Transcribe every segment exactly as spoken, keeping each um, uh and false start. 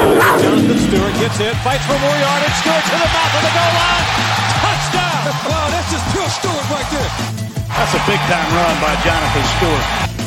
Jonathan Stewart gets in, fights for more yardage. Stewart to the mouth of the goal line. Touchdown! Wow, that's just pure Stewart right there. That's a big-time run by Jonathan Stewart.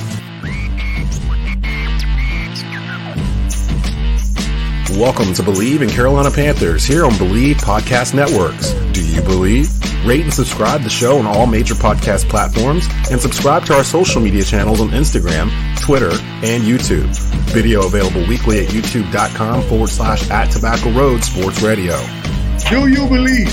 Welcome to Believe in Carolina Panthers here on Believe Podcast Networks. Do you believe? Rate and subscribe to the show on all major podcast platforms and subscribe to our social media channels on Instagram, Twitter, and YouTube. Video available weekly at youtube.com forward slash at Tobacco Road Sports Radio. Do you believe?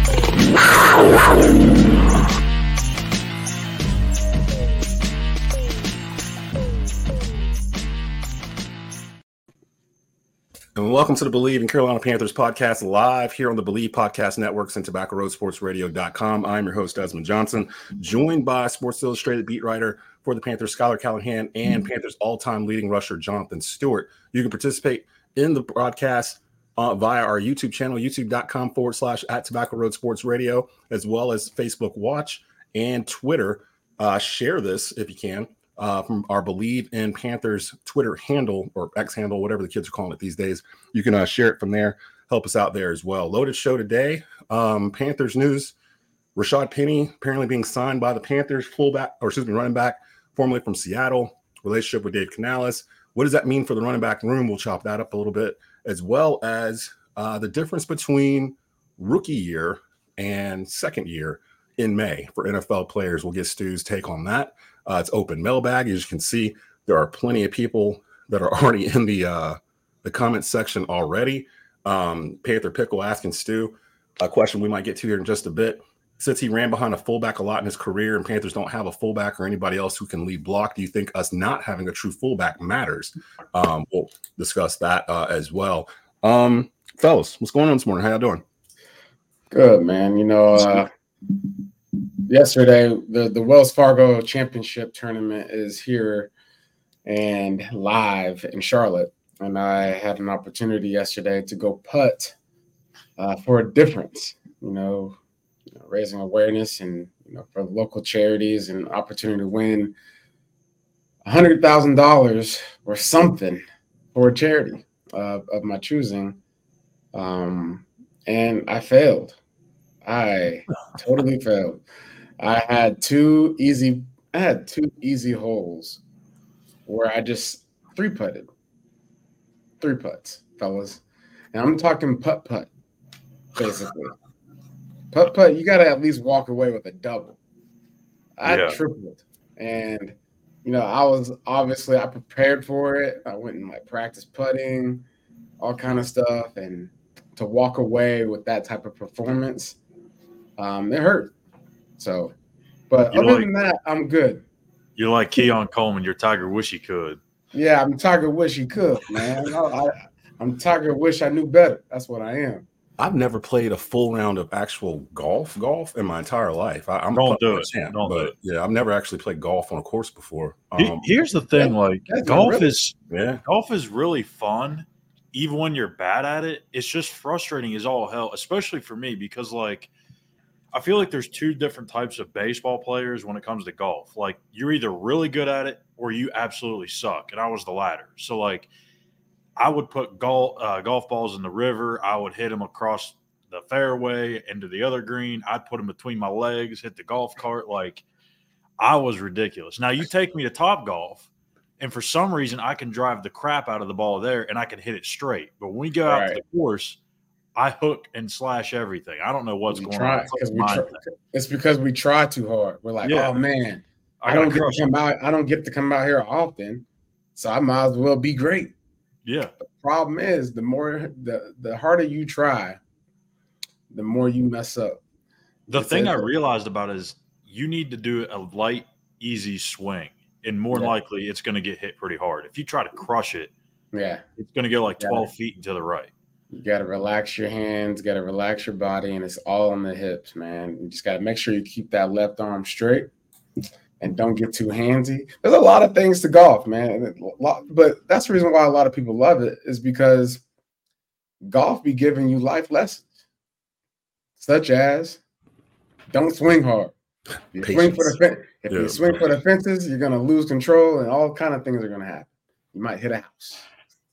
And welcome to the Believe in Carolina Panthers podcast live here on the Believe Podcast Networks and Tobacco Road Sports Radio dot com. I'm your host, Desmond Johnson, joined by Sports Illustrated beat writer for the Panthers, Skylar Callahan, and Panthers all-time leading rusher, Jonathan Stewart. You can participate in the broadcast uh, via our YouTube channel, youtube.com forward slash at Tobacco Road Sports Radio, as well as Facebook Watch and Twitter. Uh, share this if you can. Uh, from our Believe in Panthers Twitter handle or X handle, whatever the kids are calling it these days. You can uh, share it from there. Help us out there as well. Loaded show today. Um, Panthers news. Rashad Penny apparently being signed by the Panthers, fullback, or excuse me, running back, formerly from Seattle. Relationship with Dave Canales. What does that mean for the running back room? We'll chop that up a little bit, as well as uh, the difference between rookie year and second year in May for N F L players. We'll get Stu's take on that. Uh, it's open mailbag. As you can see, there are plenty of people that are already in the uh, the comment section already. Um, Panther Pickle asking Stu a question we might get to here in just a bit. Since he ran behind a fullback a lot in his career and Panthers don't have a fullback or anybody else who can lead block, do you think us not having a true fullback matters? Um, we'll discuss that uh, as well. Um, fellas, what's going on this morning? How y'all doing? Good, man. You know, uh, yesterday, the, the Wells Fargo Championship tournament is here and live in Charlotte. And I had an opportunity yesterday to go putt uh, for a difference, you know, you know, raising awareness and, you know, for local charities and opportunity to win one hundred thousand dollars or something for a charity uh, of my choosing. Um, and I failed. I totally failed. I had two easy, I had two easy holes where I just three putted, three putts, fellas. And I'm talking putt putt, basically. Putt putt, you got to at least walk away with a double. I yeah. tripled. And, you know, I was obviously, I prepared for it. I went and like practice putting, all kind of stuff. And to walk away with that type of performance, um, it hurt. So, but you're other like, than that, I'm good. You're like Keon Coleman. You're Tiger wish he could. Yeah, I'm Tiger wish he could, man. I, I, I'm Tiger wish I knew better. That's what I am. I've never played a full round of actual golf golf in my entire life. I, I'm Don't do it. Champ, Don't but do it. yeah, I've never actually played golf on a course before. Um, Here's the thing, like golf really, is yeah. golf is really fun, even when you're bad at it. It's just frustrating as all hell, especially for me, because like I feel like there's two different types of baseball players when it comes to golf. Like you're either really good at it or you absolutely suck. And I was the latter. So like I would put golf, uh, golf balls in the river. I would hit them across the fairway into the other green. I'd put them between my legs, hit the golf cart. Like I was ridiculous. Now you take me to Top Golf and for some reason I can drive the crap out of the ball there and I can hit it straight. But when we go out right. to the course, I hook and slash everything. I don't know what's we going try, on. It's, we try, it's because we try too hard. We're like, yeah. oh man, I, I don't get to come out. I don't get to come out here often, so I might as well be great. Yeah. The problem is, the more the the harder you try, the more you mess up. The it's thing a, I realized about it is you need to do a light, easy swing, and more yeah. likely it's going to get hit pretty hard. If you try to crush it, yeah, it's going to go like twelve yeah. feet and to the right. You got to relax your hands, got to relax your body, and it's all on the hips, man. You just got to make sure you keep that left arm straight and don't get too handsy. There's a lot of things to golf, man. But that's the reason why a lot of people love it is because golf be giving you life lessons, such as don't swing hard. You swing for the, if yeah. you swing for the fences, you're going to lose control and all kind of things are going to happen. You might hit a house.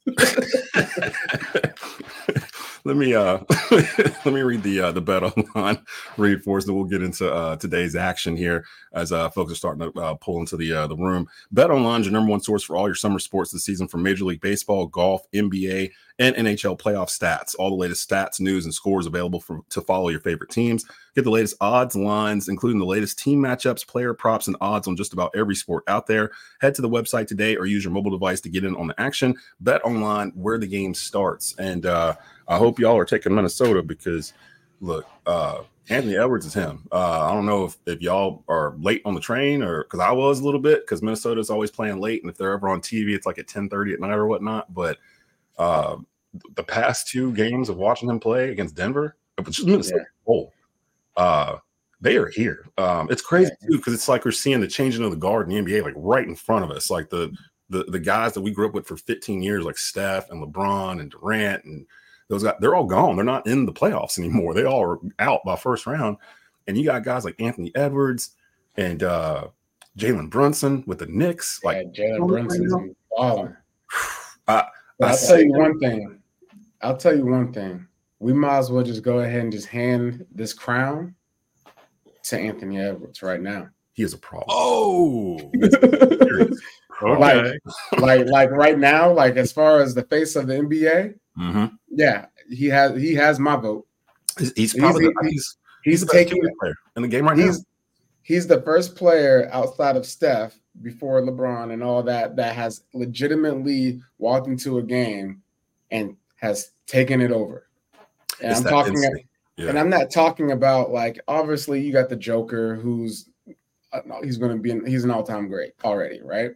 Let me uh let me read the uh the bet online read for us, then we'll get into uh today's action here as uh folks are starting to uh, pull into the uh the room. Bet Online is your number one source for all your summer sports this season, from Major League Baseball, golf, N B A, and N H L playoff stats. All the latest stats, news, and scores available for to follow your favorite teams. Get the latest odds, lines, including the latest team matchups, player props, and odds on just about every sport out there. Head to the website today or use your mobile device to get in on the action. Bet Online, where the game starts. And uh I hope y'all are taking Minnesota because, look, uh, Anthony Edwards is him. Uh, I don't know if, if y'all are late on the train or because I was a little bit because Minnesota's always playing late. And if they're ever on T V, it's like at ten thirty at night or whatnot. But uh, the past two games of watching him play against Denver, which is Minnesota, yeah. oh, uh, they are here. Um, it's crazy, yeah. too, because it's like we're seeing the changing of the guard in the N B A like right in front of us. Like the, the, the guys that we grew up with for fifteen years, like Steph and LeBron and Durant and those guys, they're all gone. They're not in the playoffs anymore. They all are out by first round. And you got guys like Anthony Edwards and uh, Jalen Brunson with the Knicks. Like yeah, Jalen Brunson's balling. I, I'll tell you one thing. I'll tell you one thing. We might as well just go ahead and just hand this crown to Anthony Edwards right now. He is a problem. Oh, okay. like, like, like right now, like as far as the face of the N B A. Mm-hmm. Yeah, he has he has my vote. He's, he's probably he's, the, he's, he's, he's taking player in the game right he's, now. He's the first player outside of Steph before LeBron and all that that has legitimately walked into a game and has taken it over. And It's I'm that talking, instinct. Yeah. and I'm not talking about like obviously you got the Joker who's uh, he's going to be an, he's an all-time great already, right?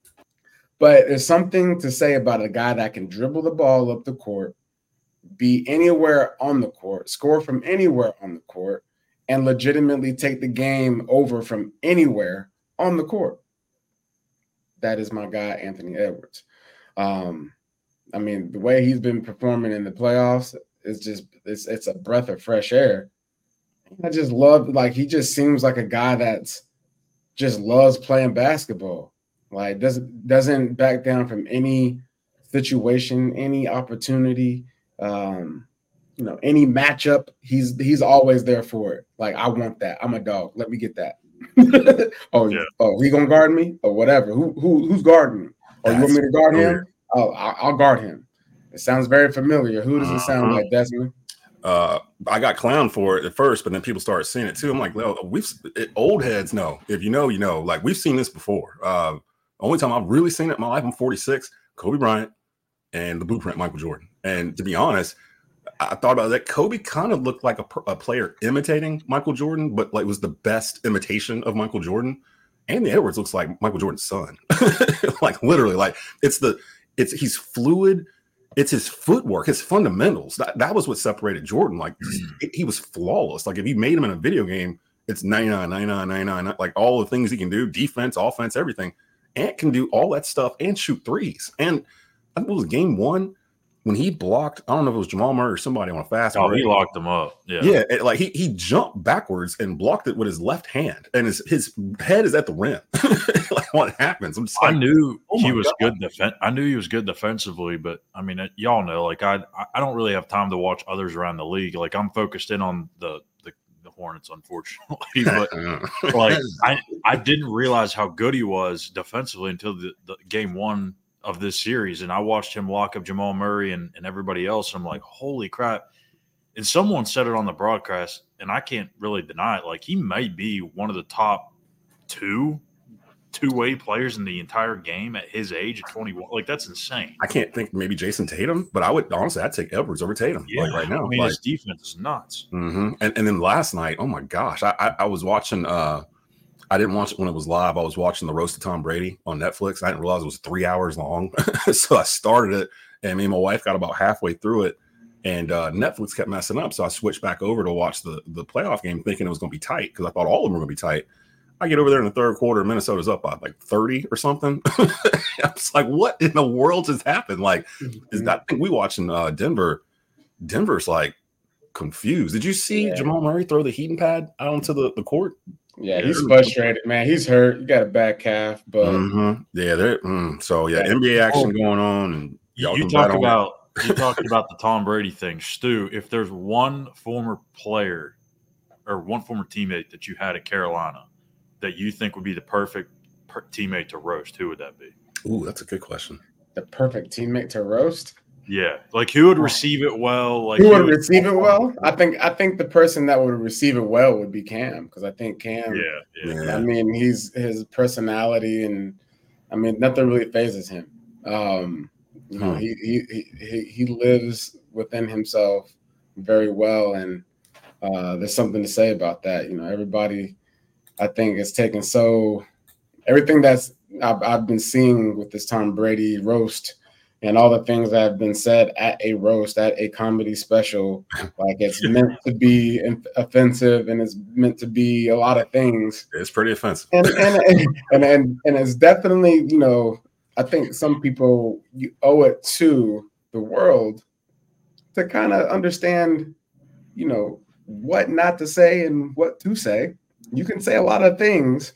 But there's something to say about a guy that can dribble the ball up the court, be anywhere on the court, score from anywhere on the court, and legitimately take the game over from anywhere on the court. That is my guy, Anthony Edwards. Um, I mean, the way he's been performing in the playoffs is just it's it's a breath of fresh air. I just love like he just seems like a guy that's just loves playing basketball. Like doesn't doesn't back down from any situation, any opportunity, um, you know, any matchup. He's he's always there for it. Like I want that. I'm a dog. Let me get that. oh, yeah. oh, he gonna guard me or whatever. Who who who's guarding me? Oh, you want me to guard him? Oh, I'll, I'll guard him. It sounds very familiar. Who does it sound like, Desmond? Uh, I got clowned for it at first, but then people started seeing it too. I'm like, well, we've it, old heads know. If you know, you know. Like we've seen this before. Uh, only time I've really seen it in my life, I'm forty-six, Kobe Bryant and the blueprint Michael Jordan. And to be honest, I thought about that. Kobe kind of looked like a, a player imitating Michael Jordan, but like was the best imitation of Michael Jordan. Anthony Edwards looks like Michael Jordan's son. Like literally, like it's the it's he's fluid. It's his footwork, his fundamentals. That, that was what separated Jordan. Like it, he was flawless. Like if you made him in a video game, it's ninety-nine, ninety-nine, ninety-nine, like all the things he can do, defense, offense, everything. Ant can do all that stuff and shoot threes. And I think it was game one when he blocked, I don't know if it was Jamal Murray or somebody on a fast Oh, break. he locked him up. Yeah. Yeah. It, like he he jumped backwards and blocked it with his left hand. And his, his head is at the rim. Like what happens? I'm just like, I knew oh he was God. good. Defen- I knew he was good defensively, but I mean, it, y'all know, like I, I don't really have time to watch others around the league. Like I'm focused in on the the, the Hornets, unfortunately. But like I, I didn't realize how good he was defensively until the, the game one of this series, and I watched him lock up Jamal Murray and, and everybody else. And I'm like, holy crap! And someone said it on the broadcast, and I can't really deny it. Like he may be one of the top two. two-way players in the entire game at his age at twenty-one. Like, that's insane. I can't think maybe Jason Tatum, but I would honestly, I'd take Edwards over Tatum Yeah, like right now. I mean, like, his defense is nuts. mm-hmm. and, and then last night, oh my gosh, I, I, I was watching, uh, I didn't watch it when it was live. I was watching the Roast of Tom Brady on Netflix. I didn't realize it was three hours long. So I started it, and me and my wife got about halfway through it, and uh, Netflix kept messing up. So I switched back over to watch the, the playoff game thinking it was going to be tight because I thought all of them were going to be tight. I get over there in the third quarter, Minnesota's up by like thirty or something. I was like, what in the world just happened? Like, is that, I think we watching uh, Denver. Denver's like confused. Did you see yeah. Jamal Murray throw the heating pad out onto the, the court? Yeah, he's frustrated, man. He's hurt. He got a bad calf, but mm-hmm. yeah, they're mm. so yeah, N B A action going on, and You, you talk about you talked about the Tom Brady thing, Stu. If there's one former player or one former teammate that you had at Carolina that you think would be the perfect per- teammate to roast, who would that be? Ooh, that's a good question. The perfect teammate to roast? Yeah, like who would receive it well? Like who would receive it well? I think I think the person that would receive it well would be Cam, because I think Cam. Yeah, yeah. I mean, he's his personality, and I mean, nothing really phases him. Um, you know, hmm. he, he he he lives within himself very well, and uh, there's something to say about that. You know, everybody, I think, is taking so everything that's I've, I've been seeing with this Tom Brady roast. And all the things that have been said at a roast, at a comedy special, like it's meant to be offensive and it's meant to be a lot of things. It's pretty offensive. And and and and, and it's definitely, you know, I think some people, you owe it to the world to kind of understand, you know, what not to say and what to say. You can say a lot of things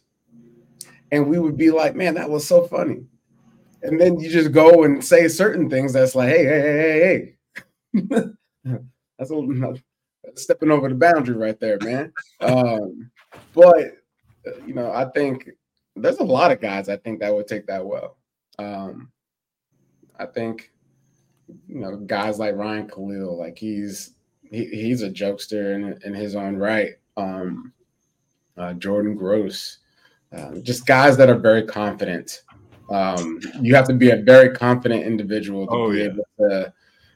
and we would be like, man, that was so funny. And then you just go and say certain things that's like, hey, hey, hey, hey, hey. That's a little stepping over the boundary right there, man. Um, but, you know, I think there's a lot of guys I think that would take that well. Um, I think, you know, guys like Ryan Khalil, like he's he, he's a jokester in, in his own right. Um, uh, Jordan Gross, uh, just guys that are very confident. Um, you have to be a very confident individual to oh, be yeah. able to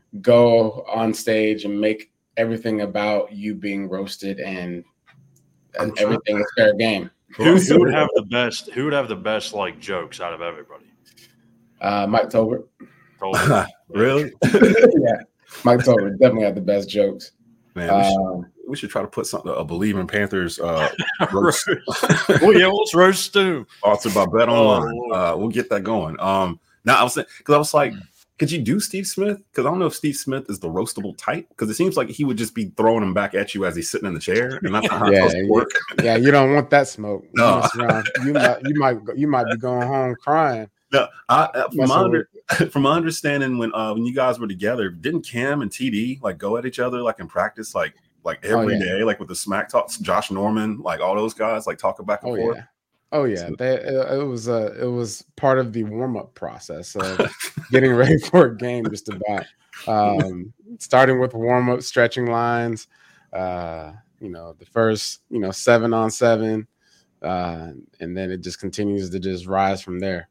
go on stage and make everything about you being roasted and, and everything is fair game. Who, who would have the best? Who would have the best like jokes out of everybody? Uh, Mike Tolbert. Tolbert. Really? Yeah, Mike Tolbert definitely had the best jokes. Man, we should, um, we should try to put something. A Believe in Panthers. Uh, roast. Well, yeah, let's roast Stu. Also by Bet Online. Oh, uh, we'll get that going. Um, now I was because I was like, could you do Steve Smith? Because I don't know if Steve Smith is the roastable type. Because it seems like he would just be throwing them back at you as he's sitting in the chair, and that's not how yeah, it's supposed to work. Yeah, you don't want that smoke. No, you might, you might, you might be going home crying. No, I, from, my under, from my understanding, when uh, when you guys were together, didn't Cam and T D like go at each other like in practice, like like every oh, yeah. day, like with the smack talks? Josh Norman, like all those guys, like talking back and oh, forth. Yeah. Oh yeah, they, it, it was uh, it was part of the warm up process of getting ready for a game. Just about um, starting with warm up, stretching lines. Uh, you know, the first you know seven on seven, uh, and then it just continues to just rise from there.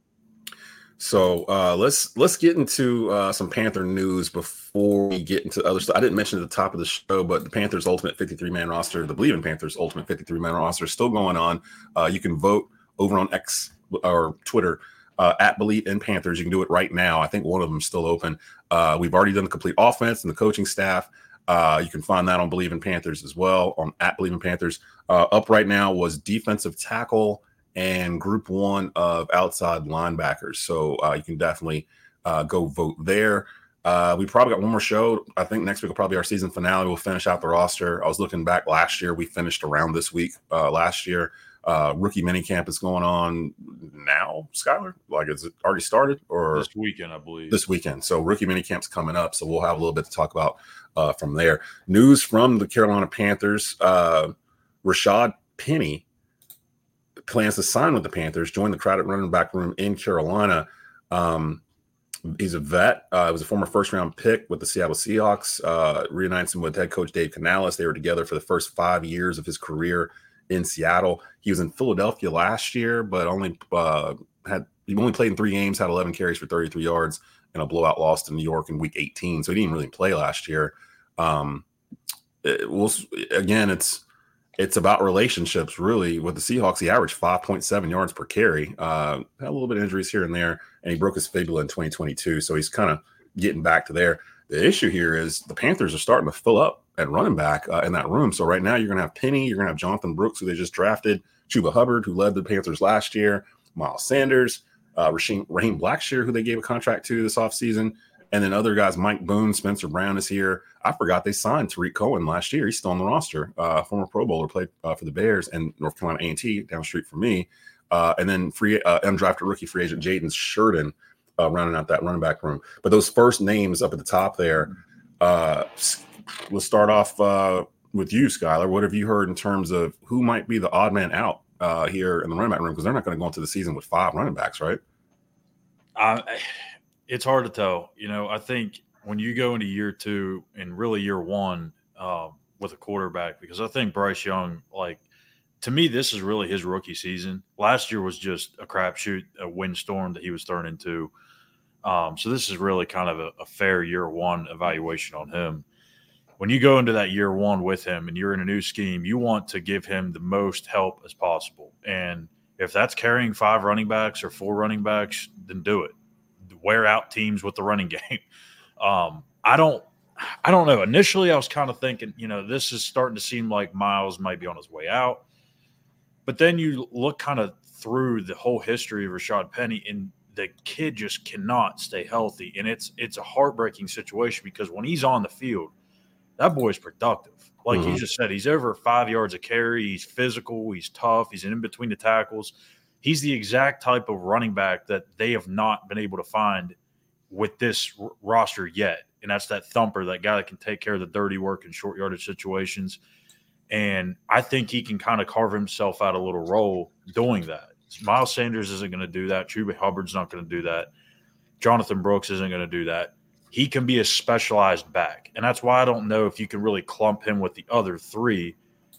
So uh, let's let's get into uh, some Panther news before we get into other stuff. I didn't mention at the top of the show, but the Panthers Ultimate fifty-three man roster, the Believe in Panthers Ultimate fifty-three man roster is still going on. Uh, you can vote over on X or Twitter uh, at Believe in Panthers. You can do it right now. I think one of them is still open. Uh, we've already done the complete offense and the coaching staff. Uh, you can find that on Believe in Panthers as well, on at Believe in Panthers. Uh, up right now was defensive tackle and group one of outside linebackers. So uh, you can definitely uh, go vote there. Uh, we probably got one more show. I think next week will probably be our season finale. We'll finish out the roster. I was looking back last year. We finished around this week uh, last year. Uh, rookie minicamp is going on now, Skylar? Like, is it already started? Or this weekend, I believe. This weekend. So rookie minicamp's coming up. So we'll have a little bit to talk about uh, from there. News from the Carolina Panthers. Uh, Rashad Penny plans to sign with the Panthers, join the crowded running back room in Carolina. Um, he's a vet. Uh, he was a former first-round pick with the Seattle Seahawks. Uh, reunites him with head coach Dave Canales. They were together for the first five years of his career in Seattle. He was in Philadelphia last year, but only uh, had he only played in three games, had eleven carries for thirty-three yards, and a blowout loss to New York in Week eighteen. So he didn't really play last year. Um, it will again, it's It's about relationships, really. With the Seahawks, he averaged five point seven yards per carry. Uh, had a little bit of injuries here and there, and he broke his fibula in twenty twenty-two, so he's kind of getting back to there. The issue here is the Panthers are starting to fill up at running back uh, in that room. So right now you're going to have Penny, you're going to have Jonathan Brooks, who they just drafted, Chuba Hubbard, who led the Panthers last year, Miles Sanders, uh, Raheem, Raheem Blackshear, who they gave a contract to this offseason, and then other guys, Mike Boone, Spencer Brown is here. I forgot they signed Tariq Cohen last year. He's still on the roster. Uh, former Pro Bowler, played uh, for the Bears and North Carolina A and T down the street from me. Uh, and then free uh, undrafted rookie free agent Jaden Sheridan uh, rounding out that running back room. But those first names up at the top there, uh, let's start off uh, with you, Skylar. What have you heard in terms of who might be the odd man out uh, here in the running back room? Because they're not going to go into the season with five running backs, right? Uh, it's hard to tell. You know, I think when you go into year two and really year one um, with a quarterback, because I think Bryce Young, like, to me, this is really his rookie season. Last year was just a crapshoot, a windstorm that he was thrown into. Um, so this is really kind of a, a fair year one evaluation on him. When you go into that year one with him and you're in a new scheme, you want to give him the most help as possible. And if that's carrying five running backs or four running backs, then do it. Wear out teams with the running game. Um, I don't I don't know. Initially, I was kind of thinking, you know, this is starting to seem like Miles might be on his way out. But then you look kind of through the whole history of Rashad Penny, and the kid just cannot stay healthy. And it's it's a heartbreaking situation because when he's on the field, that boy's productive. Like mm-hmm. you just said, he's over five yards a carry. He's physical. He's tough. He's in between the tackles. He's the exact type of running back that they have not been able to find with this r- roster yet. And that's that thumper, that guy that can take care of the dirty work in short yardage situations. And I think he can kind of carve himself out a little role doing that. Miles Sanders isn't going to do that. Chuba Hubbard's not going to do that. Jonathan Brooks isn't going to do that. He can be a specialized back. And that's why I don't know if you can really clump him with the other three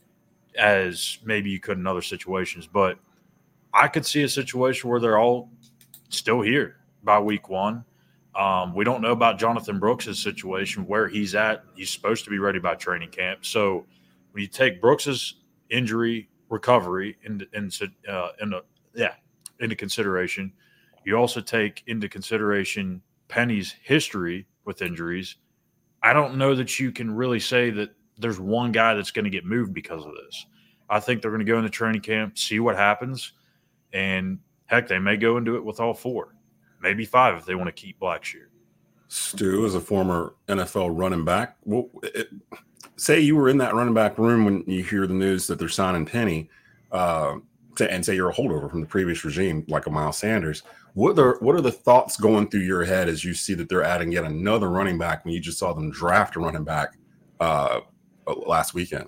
as maybe you could in other situations. But I could see a situation where they're all still here by week one. Um, we don't know about Jonathan Brooks' situation, where he's at. He's supposed to be ready by training camp. So when you take Brooks's injury recovery into, into, uh, into, yeah, into consideration, you also take into consideration Penny's history with injuries. I don't know that you can really say that there's one guy that's going to get moved because of this. I think they're going to go into training camp, see what happens, and heck, they may go into it with all four, maybe five if they want to keep Blackshear. Stu, as a former N F L running back, well, it, say you were in that running back room when you hear the news that they're signing Penny, uh, to, and say you're a holdover from the previous regime, like a Miles Sanders. What are what are the thoughts going through your head as you see that they're adding yet another running back when you just saw them draft a running back uh, last weekend?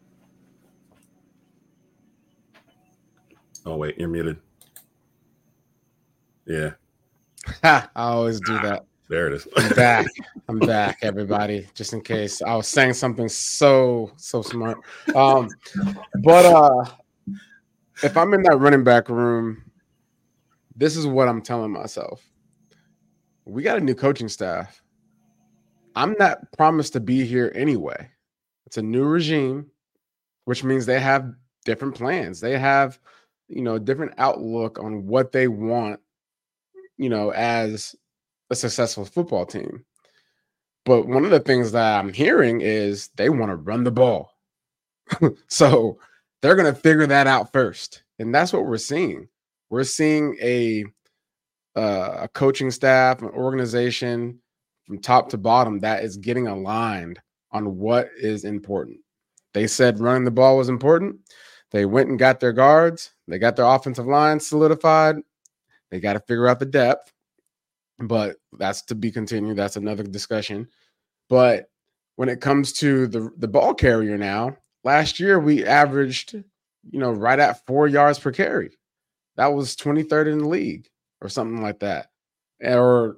Oh wait, you're muted. Yeah, I always do that. There it is. I'm back. I'm back, everybody. Just in case I was saying something so so smart. Um, but uh, if I'm in that running back room, this is what I'm telling myself. We got a new coaching staff. I'm not promised to be here anyway. It's a new regime, which means they have different plans. They have, you know, a different outlook on what they want, you know, as a successful football team. But one of the things that I'm hearing is they want to run the ball. So they're going to figure that out first. And that's what we're seeing. We're seeing a uh, a coaching staff, an organization from top to bottom that is getting aligned on what is important. They said running the ball was important. They went and got their guards. They got their offensive line solidified. They got to figure out the depth. But that's to be continued. That's another discussion. But when it comes to the, the ball carrier now, last year we averaged, you know, right at four yards per carry. That was twenty-third in the league or something like that. Or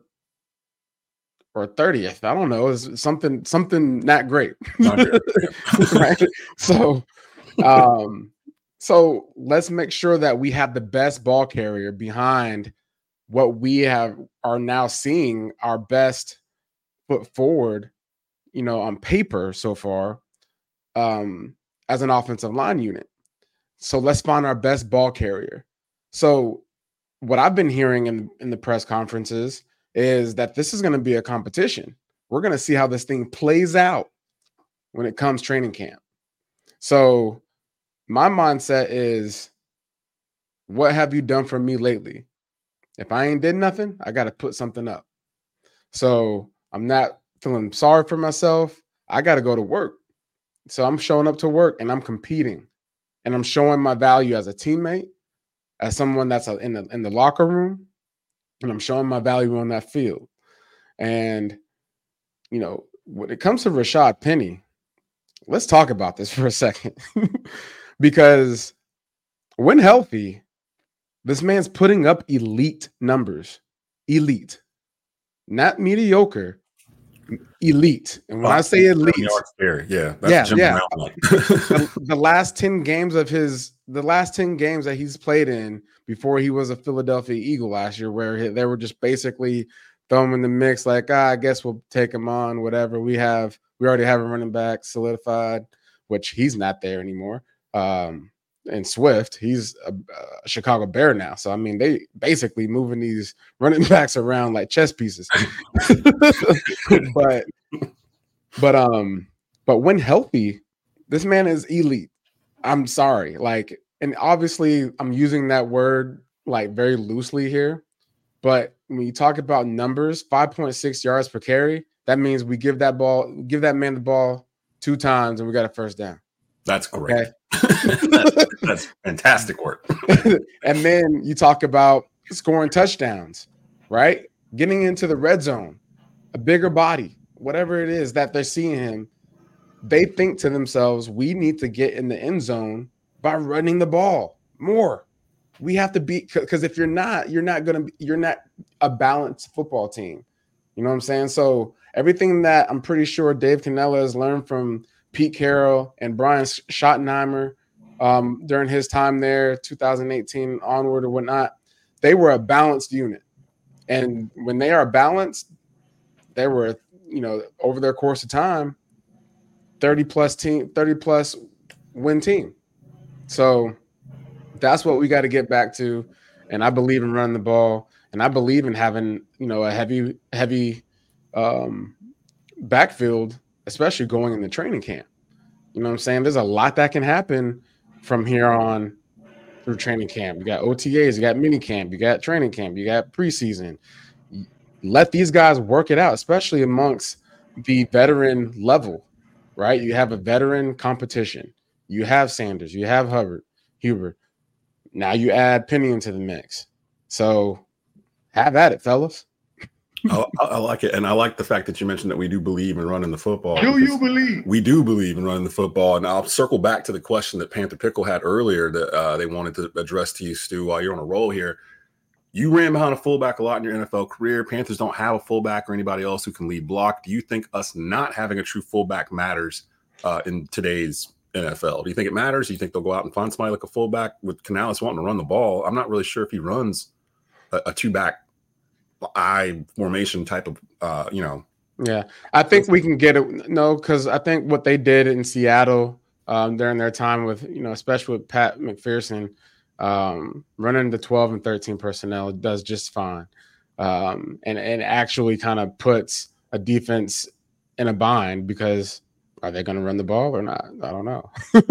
or thirtieth. I don't know. It's something something not great. Not right? So um so let's make sure that we have the best ball carrier behind what we have are now seeing our best foot forward, you know, on paper so far, um, as an offensive line unit. So let's find our best ball carrier. So what I've been hearing in, in the press conferences is that this is going to be a competition. We're going to see how this thing plays out when it comes training camp. So my mindset is, what have you done for me lately? If I ain't did nothing, I got to put something up. So I'm not feeling sorry for myself. I got to go to work. So I'm showing up to work and I'm competing, and I'm showing my value as a teammate, as someone that's in the in the locker room, and I'm showing my value on that field. And, you know, when it comes to Rashad Penny, let's talk about this for a second. Because when healthy, this man's putting up elite numbers. Elite. Not mediocre. Elite. And when oh, I say elite, there, yeah, that's yeah, yeah. the, the last ten games of his, the last ten games that he's played in before he was a Philadelphia Eagle last year, where they were just basically throwing him in the mix, like, ah, I guess we'll take him on, whatever. We have, we already have a running back solidified, which he's not there anymore. Um, and Swift, he's a, a Chicago Bear now. So, I mean, they basically moving these running backs around like chess pieces. but, but, um, but when healthy, this man is elite. I'm sorry. Like, and obviously I'm using that word like very loosely here, but when you talk about numbers, five point six yards per carry, that means we give that ball, give that man the ball two times and we got a first down. That's great. Okay? that's, that's fantastic work. And then you talk about scoring touchdowns, right? Getting into the red zone, a bigger body, whatever it is that they're seeing him, they think to themselves, we need to get in the end zone by running the ball more. We have to be, because if you're not, you're not going to, you're not a balanced football team. You know what I'm saying? So everything that I'm pretty sure Dave Cannella has learned from Pete Carroll and Brian Schottenheimer um, during his time there, two thousand eighteen onward or whatnot, they were a balanced unit. And when they are balanced, they were, you know, over their course of time, thirty plus team, thirty plus win team. So that's what we got to get back to. And I believe in running the ball, and I believe in having, you know, a heavy, heavy um, backfield, especially going into training camp. You know what I'm saying? There's a lot that can happen from here on through training camp. You got O T As, you got mini camp, you got training camp, you got preseason. Let these guys work it out, especially amongst the veteran level, right? You have a veteran competition. You have Sanders, you have Hubbard, Huber. Now you add Penny into the mix. So have at it, fellas. I, I like it. And I like the fact that you mentioned that we do believe in running the football. Do you believe? We do believe in running the football. And I'll circle back to the question that Panther Pickle had earlier that uh, they wanted to address to you, Stu, while you're on a roll here. You ran behind a fullback a lot in your N F L career. Panthers don't have a fullback or anybody else who can lead block. Do you think us not having a true fullback matters uh, in today's N F L? Do you think it matters? Do you think they'll go out and find somebody like a fullback with Canales wanting to run the ball? I'm not really sure if he runs a, a two-back I formation type of, uh, you know. Yeah, I think we can get it. No, because I think what they did in Seattle um, during their time with, you know, especially with Pat McPherson, um, running the twelve and thirteen personnel does just fine. Um, and, and actually kind of puts a defense in a bind because are they going to run the ball or not? I don't know.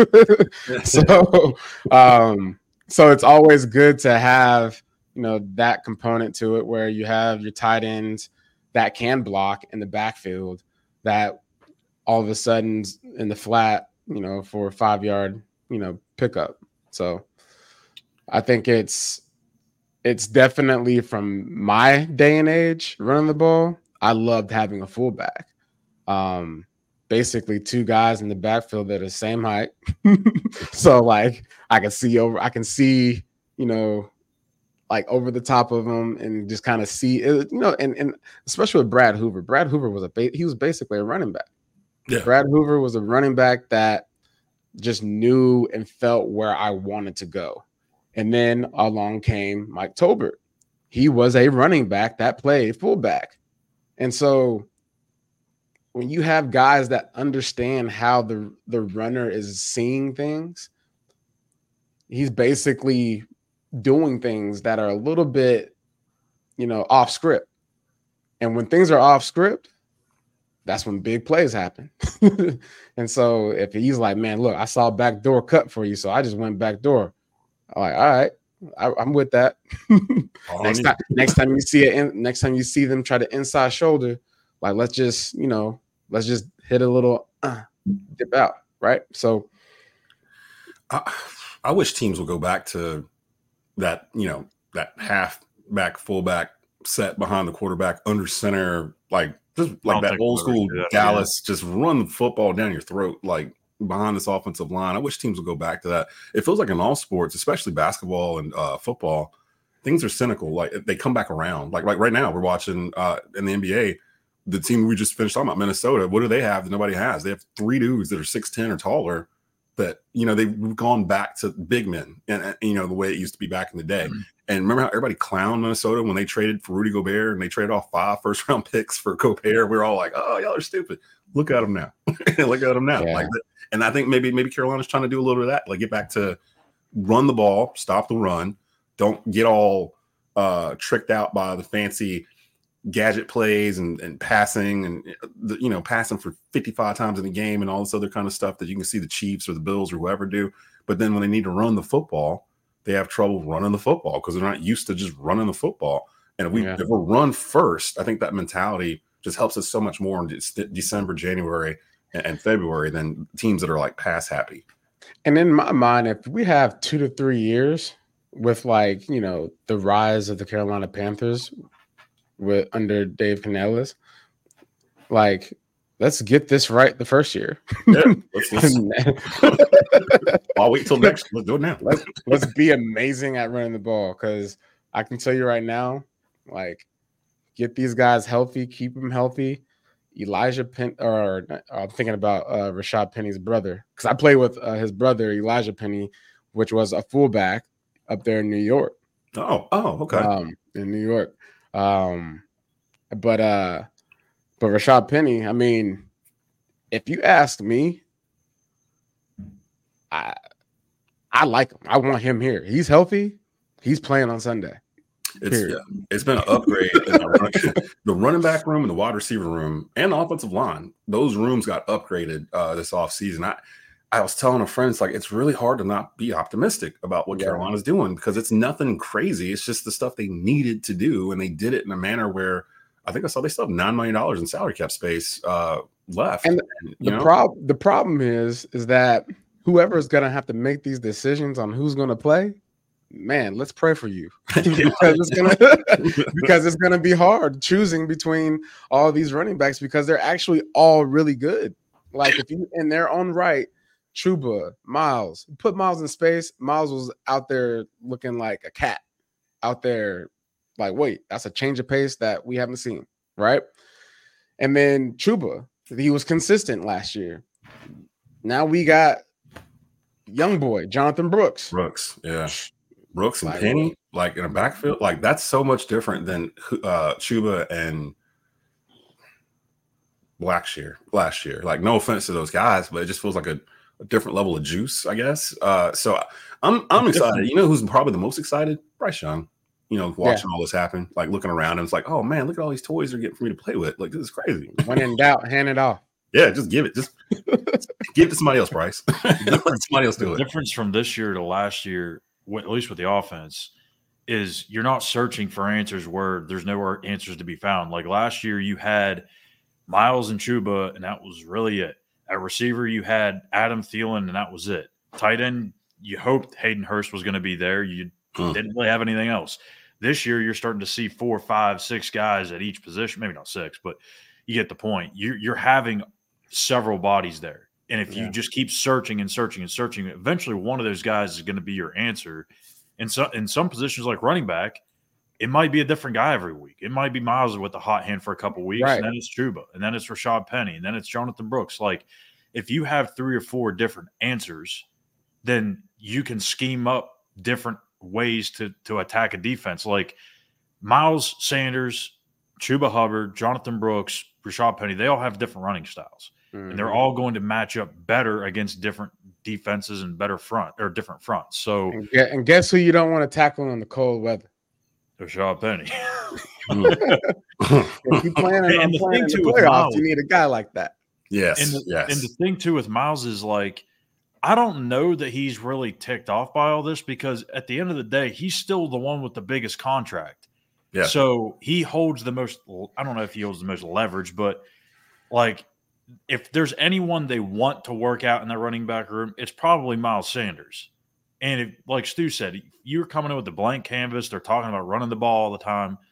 so, um, so it's always good to have, you know, that component to it where you have your tight ends that can block in the backfield that all of a sudden in the flat, you know, for a five yard, you know, pickup. So I think it's, it's definitely from my day and age running the ball. I loved having a fullback. Um, basically two guys in the backfield that are the same height. So like I can see over, I can see, you know, like over the top of him and just kind of see it, you know, and, and especially with Brad Hoover. Brad Hoover was a ba- he was basically a running back. Yeah. Brad Hoover was a running back that just knew and felt where I wanted to go. And then along came Mike Tolbert. He was a running back that played fullback. And so when you have guys that understand how the, the runner is seeing things, he's basically doing things that are a little bit, you know, off script. And when things are off script, that's when big plays happen. And so if he's like, man, look, I saw a back door cut for you, so I just went back door. I'm like, all right, I, I'm with that. next time, next time you see it, next time you see them try to inside shoulder, like let's just, you know, let's just hit a little uh, dip out, right? So, I, I wish teams would go back to that, you know, that half back, fullback set behind the quarterback under center, like just like that old school that Dallas, again. Just run the football down your throat, like behind this offensive line. I wish teams would go back to that. It feels like in all sports, especially basketball and uh, football, things are cynical. Like they come back around. Like like right now, we're watching uh, in the N B A, the team we just finished talking about, Minnesota. What do they have that nobody has? They have three dudes that are six ten or taller. That, you know, they've gone back to big men and, and, you know, the way it used to be back in the day. Mm-hmm. And remember how everybody clowned Minnesota when they traded for Rudy Gobert and they traded off five first round picks for Gobert? We we're all like, oh, y'all are stupid. Look at them now. Look at them now. Yeah. Like, and I think maybe maybe Carolina's trying to do a little bit of that, like get back to run the ball, stop the run. Don't get all uh, tricked out by the fancy gadget plays and, and passing and, the, you know, passing for fifty-five times in a game and all this other kind of stuff that you can see the Chiefs or the Bills or whoever do. But then when they need to run the football, they have trouble running the football because they're not used to just running the football. And if we yeah. if we run first, I think that mentality just helps us so much more in de- December, January, and, and February than teams that are like pass happy. And in my mind, if we have two to three years with like, you know, the rise of the Carolina Panthers with under Dave Canales, like, let's get this right the first year. Yeah, let's, let's, I'll wait till next. Let's do it now. Let's, let's be amazing at running the ball because I can tell you right now, like, get these guys healthy, keep them healthy. Elijah Penny, or I'm thinking about uh, Rashad Penny's brother because I play with uh, his brother Elijah Penny, which was a fullback up there in New York. Oh, oh, okay. Um, in New York. Um, but uh, but Rashad Penny, I mean, if you ask me, I I like him. I want him here. He's healthy. He's playing on Sunday. It's yeah, it's been an upgrade in the, running, the running back room and the wide receiver room and the offensive line. Those rooms got upgraded uh, this offseason. I I was telling a friend, it's like it's really hard to not be optimistic about what yeah. Carolina's doing because it's nothing crazy. It's just the stuff they needed to do, and they did it in a manner where I think I saw they still have nine million dollars in salary cap space uh, left. And the, the problem the problem is is that whoever is going to have to make these decisions on who's going to play, man, let's pray for you because it's gonna because it's gonna be hard choosing between all these running backs because they're actually all really good. Like if you in their own right, Chuba, Miles, put Miles in space. Miles was out there looking like a cat out there. Like, wait, that's a change of pace that we haven't seen, right? And then Chuba, he was consistent last year. Now we got young boy Jonathan Brooks. Brooks, yeah. Brooks and like, Penny, like in a backfield, like that's so much different than uh, Chuba and Blackshear last year. Like, no offense to those guys, but it just feels like a, a different level of juice, I guess. Uh, so I'm I'm excited. You know who's probably the most excited? Bryce Young. You know, watching yeah. all this happen, like looking around, and it's like, oh man, look at all these toys they're getting for me to play with. Like, this is crazy. When in doubt, hand it off. Yeah, just give it. Just give it to somebody else, Bryce. Let somebody else do the it. The difference from this year to last year, at least with the offense, is you're not searching for answers where there's no answers to be found. Like last year, you had Miles and Chuba, and that was really it. At receiver, you had Adam Thielen, and that was it. Tight end, you hoped Hayden Hurst was going to be there. You hmm. didn't really have anything else. This year, you're starting to see four, five, six guys at each position. Maybe not six, but you get the point. You're, you're having several bodies there. And if yeah. you just keep searching and searching and searching, eventually one of those guys is going to be your answer. And so in some positions like running back, it might be a different guy every week. It might be Miles with the hot hand for a couple weeks, right. and then it's Chuba, and then it's Rashad Penny, and then it's Jonathan Brooks. Like, if you have three or four different answers, then you can scheme up different ways to to attack a defense. Like Miles Sanders, Chuba Hubbard, Jonathan Brooks, Rashad Penny, they all have different running styles. Mm-hmm. And they're all going to match up better against different defenses and better front or different fronts. So and, get, and guess who you don't want to tackle in the cold weather? Rashad Penny. If you planning on playing in the playoffs, Miles, you need a guy like that. Yes, and the, yes. And the thing too with Miles is like, I don't know that he's really ticked off by all this because at the end of the day, he's still the one with the biggest contract. Yeah. So he holds the most, I don't know if he holds the most leverage, but like if there's anyone they want to work out in that running back room, it's probably Miles Sanders. And if, like Stu said, you're coming in with the blank canvas, they're talking about running the ball all the time.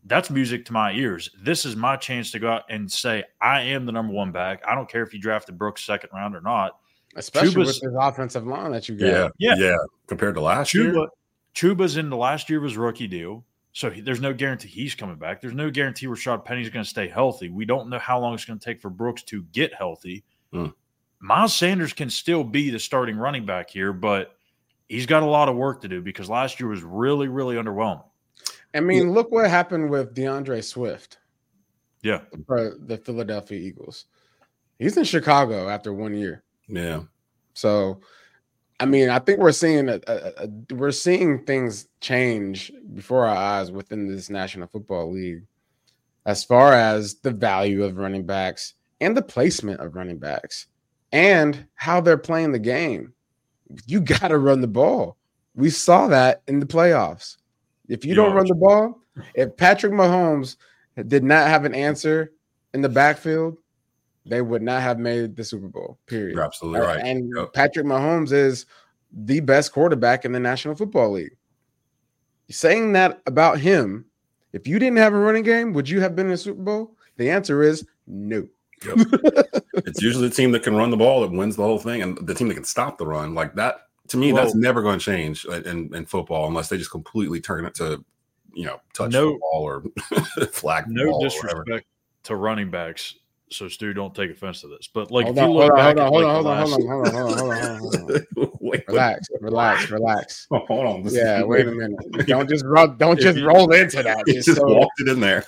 that's music to my ears. This is my chance to go out and say, I am the number one back. I don't care if you drafted Brooks second round or not. Especially Chuba's, with this offensive line that you got. Yeah, yeah. yeah. Compared to last Chuba, year. Chuba's in the last year of his rookie deal. So he, there's no guarantee he's coming back. There's no guarantee Rashad Penny's going to stay healthy. We don't know how long it's going to take for Brooks to get healthy. Mm. Miles Sanders can still be the starting running back here, but he's got a lot of work to do because last year was really, really underwhelming. I mean, look what happened with DeAndre Swift. Yeah. For the Philadelphia Eagles. He's in Chicago after one year. Yeah. So, I mean, I think we're seeing a, a, a, we're seeing things change before our eyes within this National Football League as far as the value of running backs and the placement of running backs and how they're playing the game. You got to run the ball. We saw that in the playoffs. If you don't run the ball, if Patrick Mahomes did not have an answer in the backfield, they would not have made the Super Bowl, period. You're absolutely right. And yep. Patrick Mahomes is the best quarterback in the National Football League. Saying that about him, if you didn't have a running game, would you have been in the Super Bowl? The answer is no. Yep. It's usually the team that can run the ball that wins the whole thing, and the team that can stop the run. Like that, to me, well, that's never going to change in, in football unless they just completely turn it to, you know, touch no, the ball or flag. No ball disrespect to running backs. So Stu, don't take offense to this. But like, hold if you on, look hold back on, at hold like on, the hold last, on, hold on, hold on, hold on, hold on, hold on. wait, relax, relax, relax. Oh, hold on. This yeah, is, wait a minute. Don't just rub, don't just you, roll into that. He just, just so, walked it in there.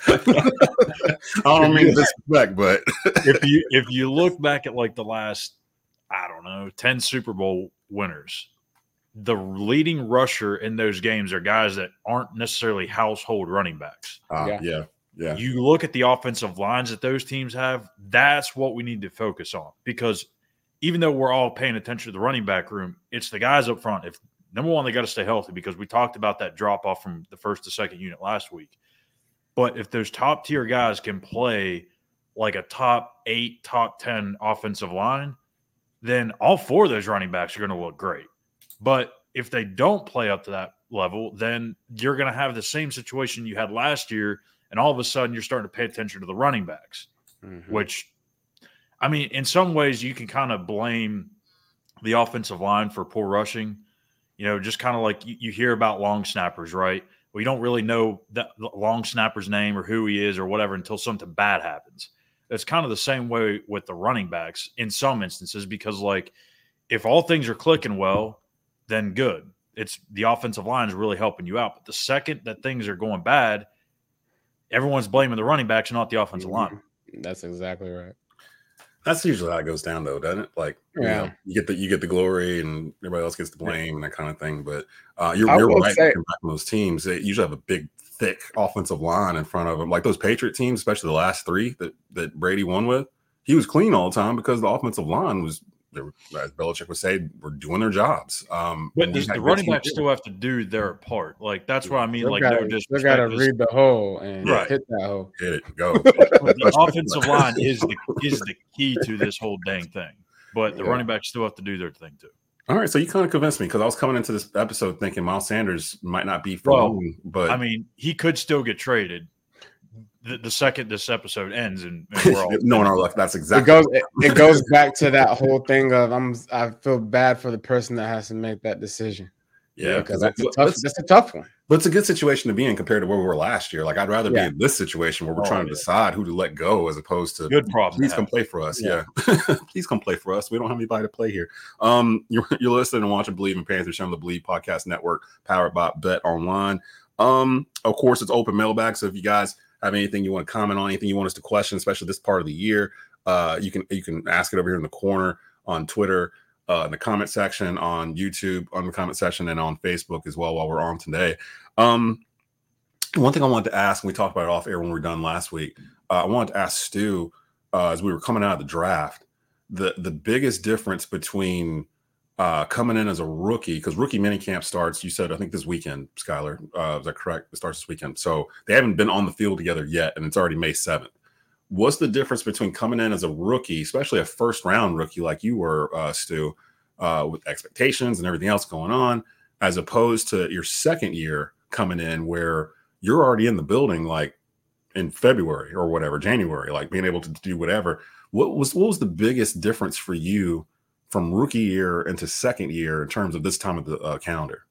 I don't mean to disrespect, but if you if you look back at like the last, I don't know, ten Super Bowl winners, the leading rusher in those games are guys that aren't necessarily household running backs. Uh, yeah. yeah. Yeah. You look at the offensive lines that those teams have, that's what we need to focus on. Because even though we're all paying attention to the running back room, it's the guys up front. If number one, they got to stay healthy because we talked about that drop off from the first to second unit last week. But if those top tier guys can play like a top eight, top ten offensive line, then all four of those running backs are going to look great. But if they don't play up to that level, then you're going to have the same situation you had last year. And all of a sudden, you're starting to pay attention to the running backs, mm-hmm. which, I mean, in some ways, you can kind of blame the offensive line for poor rushing. You know, just kind of like you, you hear about long snappers, right? Well, you don't really know that long snapper's name or who he is or whatever until something bad happens. It's kind of the same way with the running backs in some instances because, like, if all things are clicking well, then good. It's the offensive line is really helping you out. But the second that things are going bad, everyone's blaming the running backs and not the offensive line. That's exactly right. That's usually how it goes down, though, doesn't it? Like, yeah. you know, you get the you get the glory, and everybody else gets the blame and that kind of thing. But uh, you're, you're right. Say, back on those teams, they usually have a big, thick offensive line in front of them. Like those Patriot teams, especially the last three that that Brady won with, he was clean all the time because the offensive line was, they were, as Belichick would say, were doing their jobs. Um, but the, the running backs still have to do their part. Like that's what I mean. They like gotta, no disrespect. They got to read the hole and right. hit that hole. Hit it, go. The offensive line is the is the key to this whole dang thing. But the yeah. running backs still have to do their thing too. All right, so you kind of convinced me because I was coming into this episode thinking Miles Sanders might not be for well, long, but I mean he could still get traded. The, the second this episode ends, and, and we're all no, no, look, that's exactly. It goes. It, it goes back to that whole thing of I'm. I feel bad for the person that has to make that decision. Yeah, because that's a tough. That's a tough one. But it's a good situation to be in compared to where we were last year. Like I'd rather yeah. be in this situation where we're oh, trying to yeah. decide who to let go as opposed to good problem. Please come play for us. Yeah, yeah. Please come play for us. We don't have anybody to play here. Um, you're, you're listening and watching Believe in Panthers Show on the Believe Podcast Network, powered by Bet Online. Um, of course, it's open mailbag. So if you guys have anything you want to comment on, anything you want us to question, especially this part of the year, uh, you can you can ask it over here in the corner on Twitter, uh, in the comment section, on YouTube, on the comment section, and on Facebook as well while we're on today. Um, one thing I wanted to ask, and we talked about it off air when we were done last week, uh, I wanted to ask Stu, uh, as we were coming out of the draft, the, the biggest difference between uh, coming in as a rookie, because rookie minicamp starts, you said, I think this weekend, Skylar, uh, is that correct? It starts this weekend. So they haven't been on the field together yet, and it's already May seventh. What's the difference between coming in as a rookie, especially a first round rookie like you were, uh, Stu, uh, with expectations and everything else going on, as opposed to your second year coming in where you're already in the building? Like, in February or whatever, January, like being able to do whatever. What was what was the biggest difference for you from rookie year into second year in terms of this time of the uh, calendar?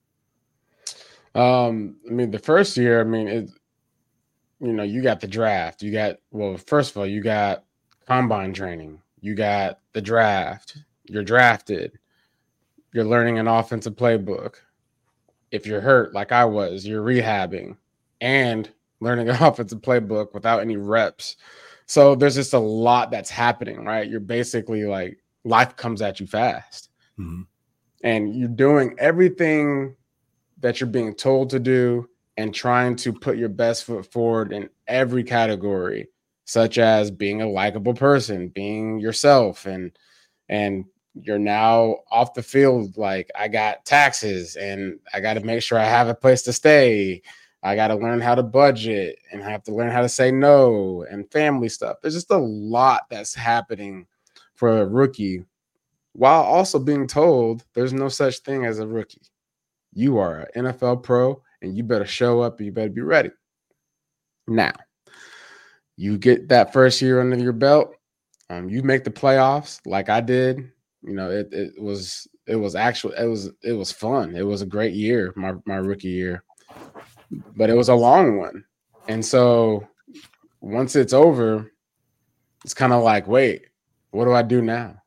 Um, I mean, the first year, I mean, it, you know, you got the draft. You got, well, first of all, you got combine training. You got the draft. You're drafted. You're learning an offensive playbook. If you're hurt, like I was, you're rehabbing and learning an offensive playbook without any reps. So there's just a lot that's happening, right? You're basically like, life comes at you fast. Mm-hmm. And you're doing everything that you're being told to do and trying to put your best foot forward in every category, such as being a likable person, being yourself, and and you're now off the field. Like, I got taxes and I got to make sure I have a place to stay. I got to learn how to budget and I have to learn how to say no and family stuff. There's just a lot that's happening for a rookie, while also being told there's no such thing as a rookie. You are an N F L pro and you better show up and you better be ready. Now, you get that first year under your belt. Um, you make the playoffs like I did. You know, it it was it was actually it was it was fun. It was a great year, my my rookie year, but it was a long one. And so once it's over, it's kind of like, wait, what do I do now?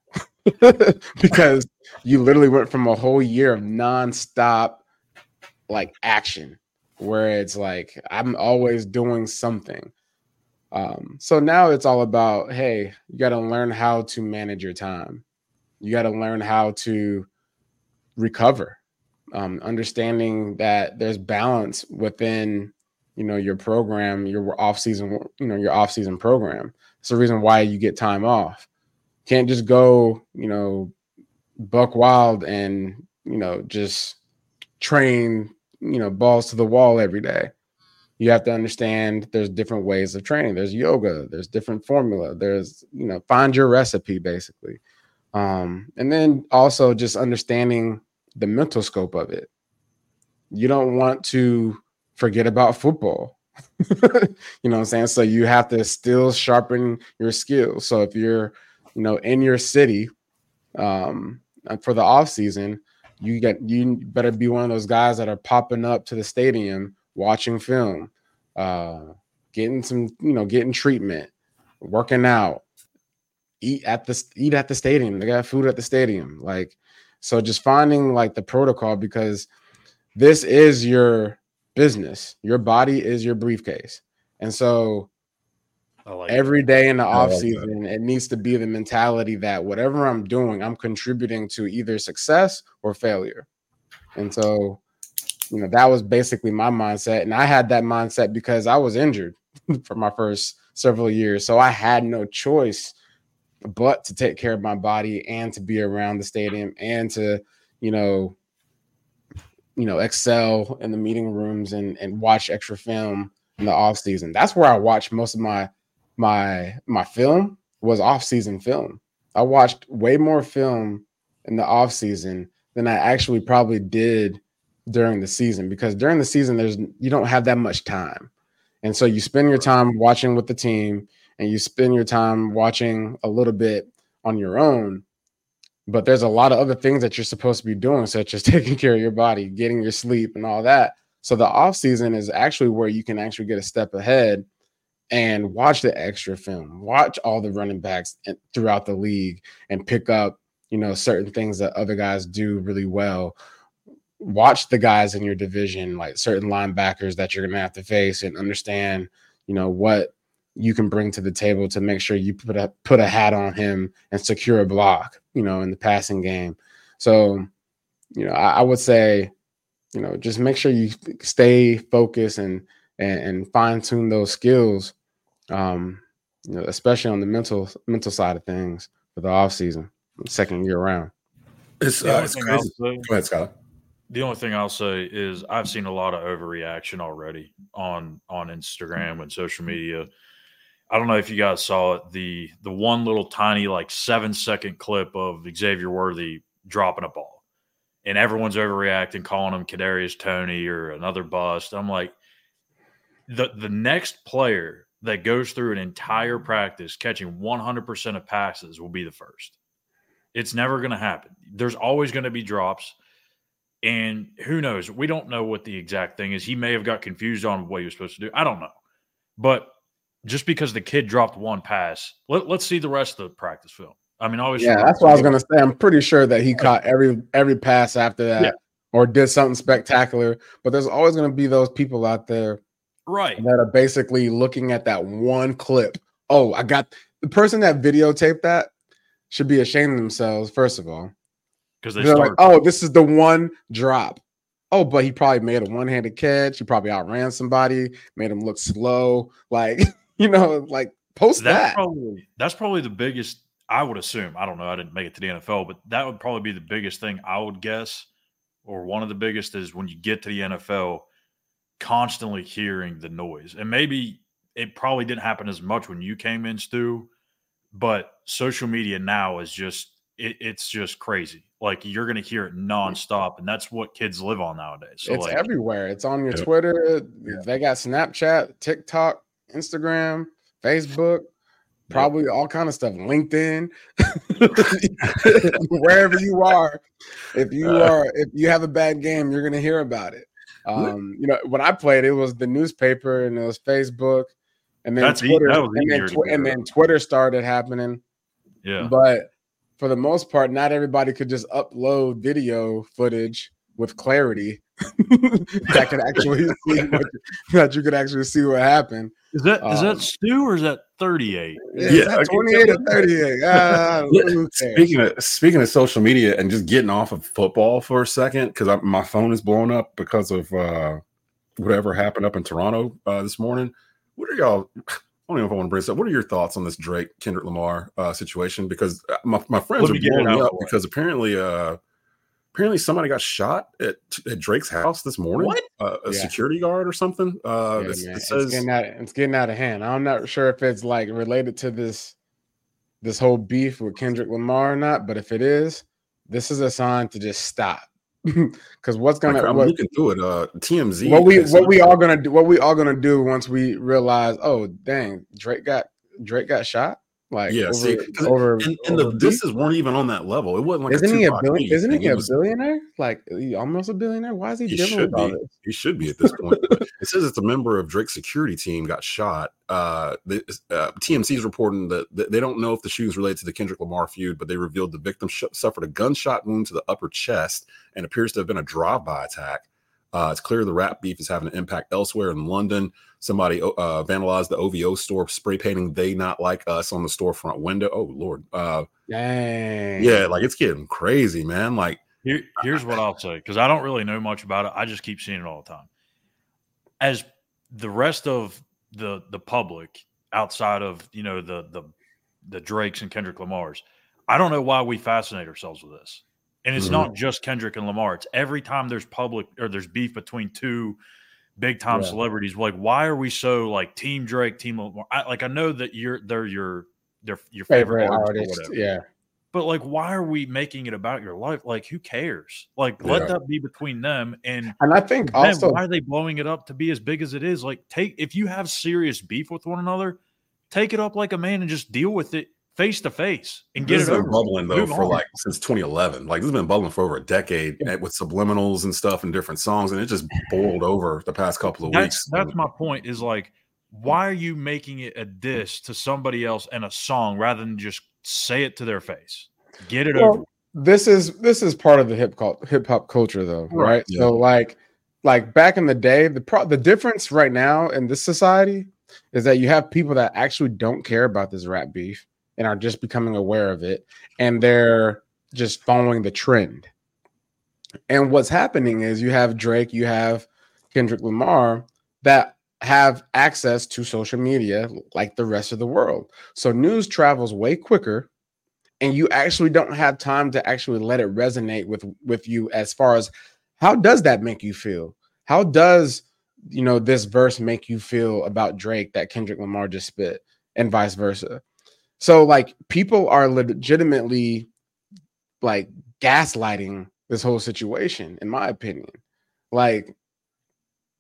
Because you literally went from a whole year of nonstop like action, where it's like I'm always doing something. Um, so now it's all about, hey, you got to learn how to manage your time. You got to learn how to recover, um, understanding that there's balance within, you know, your program, your off season, you know, your off season program. It's the reason why you get time off. Can't just go, you know, buck wild and, you know, just train, you know, balls to the wall every day. You have to understand there's different ways of training. There's yoga, there's different formula. There's, you know, find your recipe basically. Um, and then also just understanding the mental scope of it. You don't want to forget about football. You know what I'm saying? So you have to still sharpen your skills. So if you're, you know, in your city um, for the off season, you get you better be one of those guys that are popping up to the stadium, watching film, uh, getting some, you know, getting treatment, working out, eat at the eat at the stadium. They got food at the stadium. Like, so just finding like the protocol, because this is your business. Your body is your briefcase. And so like every day in the off like season, that. It needs to be the mentality that whatever I'm doing, I'm contributing to either success or failure. And so, you know, that was basically my mindset. And I had that mindset because I was injured for my first several years. So I had no choice but to take care of my body and to be around the stadium and to, you know, you know, excel in the meeting rooms and, and watch extra film in the off season. That's where I watched most of my, my, my film was off season film. I watched way more film in the off season than I actually probably did during the season, because during the season, there's, you don't have that much time. And so you spend your time watching with the team and you spend your time watching a little bit on your own. But there's a lot of other things that you're supposed to be doing, such as taking care of your body, getting your sleep and all that. So the off season is actually where you can actually get a step ahead and watch the extra film, watch all the running backs throughout the league and pick up, you know, certain things that other guys do really well. Watch the guys in your division, like certain linebackers that you're going to have to face, and understand, you know, what you can bring to the table to make sure you put a, put a hat on him and secure a block, you know, in the passing game. So, you know, I, I would say, you know, just make sure you stay focused and, and, and fine tune those skills, um, you know, especially on the mental, mental side of things for the off season, second year around. It's, uh, it's crazy. Go ahead, Scott. The only thing I'll say is I've seen a lot of overreaction already on, on Instagram and social media. I don't know if you guys saw it, the the one little tiny like seven second clip of Xavier Worthy dropping a ball, and everyone's overreacting, calling him Kadarius Toney or another bust. I'm like, the the next player that goes through an entire practice catching one hundred percent of passes will be the first. It's never going to happen. There's always going to be drops. And who knows? We don't know what the exact thing is. He may have got confused on what he was supposed to do. I don't know. But just because the kid dropped one pass, let, let's see the rest of the practice film. I mean, obviously. Yeah, that's what I was going to say. I'm pretty sure that he caught every every pass after that. Yeah. Or did something spectacular, but there's always going to be those people out there, right, that are basically looking at that one clip. Oh, I got the person that videotaped that should be ashamed of themselves, first of all, because they they're started. like, oh, this is the one drop. Oh, but he probably made a one-handed catch. He probably outran somebody, made him look slow. Like, you know, like post that's that. Probably, that's probably the biggest. I would assume. I don't know. I didn't make it to the N F L, but that would probably be the biggest thing I would guess. Or one of the biggest is when you get to the N F L, constantly hearing the noise. And maybe it probably didn't happen as much when you came in, Stu, but social media now is just it, – it's just crazy. Like you're going to hear it nonstop, and that's what kids live on nowadays. So it's like, everywhere. It's on your yeah. Twitter. Yeah. They got Snapchat, TikTok, Instagram, Facebook. Probably all kind of stuff. LinkedIn, wherever you are, if you are, if you have a bad game, you're gonna hear about it. Um, you know, when I played, it was the newspaper and it was Facebook, and then That's Twitter, e- that was and, then tw- and then Twitter started happening. Yeah, but for the most part, not everybody could just upload video footage with clarity that could actually see what, that you could actually see what happened. Is that um, is that Stu or is that thirty-eight? Yeah, yeah, twenty-eight or thirty-eight. Uh, speaking of speaking of social media and just getting off of football for a second, because my phone is blowing up because of uh, whatever happened up in Toronto uh, this morning. What are y'all? I don't know if I want to bring this up. What are your thoughts on this Drake Kendrick Lamar uh, situation? Because my my friends are blowing me up because apparently. Uh, Apparently, somebody got shot at, at Drake's house this morning. What? Uh, a yeah. security guard or something. Uh, yeah, it, it says it's getting, out, it's getting out of hand. I'm not sure if it's like related to this this whole beef with Kendrick Lamar or not. But if it is, this is a sign to just stop. Because what's gonna? I'm what, looking through it. Uh, T M Z. What we what we all gonna do? What we all gonna do once we realize? Oh, dang! Drake got Drake got shot. Like yeah, over, see, over, and, and over the disses weren't even on that level. It wasn't like isn't a he a billion, beef isn't he a was, billionaire? Like he almost a billionaire? Why is he, he dealing should with all be. this? He should be at this point. But it says it's a member of Drake's security team got shot. Uh, the, uh, T M C is reporting that, that they don't know if the shooting is related to the Kendrick Lamar feud, but they revealed the victim sh- suffered a gunshot wound to the upper chest and appears to have been a drive-by attack. Uh, it's clear the rap beef is having an impact elsewhere in London. Somebody uh, vandalized the O V O store, spray painting "They Not Like Us" on the storefront window. Oh, Lord. Uh, Dang. yeah, like it's getting crazy, man. Like, Here, here's what I'll say, because I don't really know much about it. I just keep seeing it all the time. As the rest of the the public outside of, you know, the the the Drakes and Kendrick Lamars, I don't know why we fascinate ourselves with this. And it's mm-hmm. not just Kendrick and Lamar. It's every time there's public or there's beef between two big time yeah. celebrities. Like, why are we so like Team Drake, Team Lamar? I, like, I know that you're they're your they're your favorite, favorite artist, artist, yeah. But like, why are we making it about your life? Like, who cares? Like, yeah. let that be between them. And and I think also why are they blowing it up to be as big as it is? Like, take if you have serious beef with one another, take it up like a man and just deal with it face to face and get this it has over. been bubbling though Move for on. like since twenty eleven. Like this has been bubbling for over a decade yeah. with subliminals and stuff and different songs, and it just boiled over the past couple of that's, weeks. That's my point. Is like, why are you making it a diss to somebody else in a song rather than just say it to their face? Get it well, over. This is this is part of the hip hop hip hop culture, though, right? right? Yeah. So like like back in the day, the pro- the difference right now in this society is that you have people that actually don't care about this rap beef and are just becoming aware of it, and they're just following the trend. And what's happening is you have Drake, you have Kendrick Lamar that have access to social media like the rest of the world. So news travels way quicker, and you actually don't have time to actually let it resonate with, with you as far as how does that make you feel? How does, you know, this verse make you feel about Drake that Kendrick Lamar just spit, and vice versa? So like people are legitimately like gaslighting this whole situation, in my opinion. Like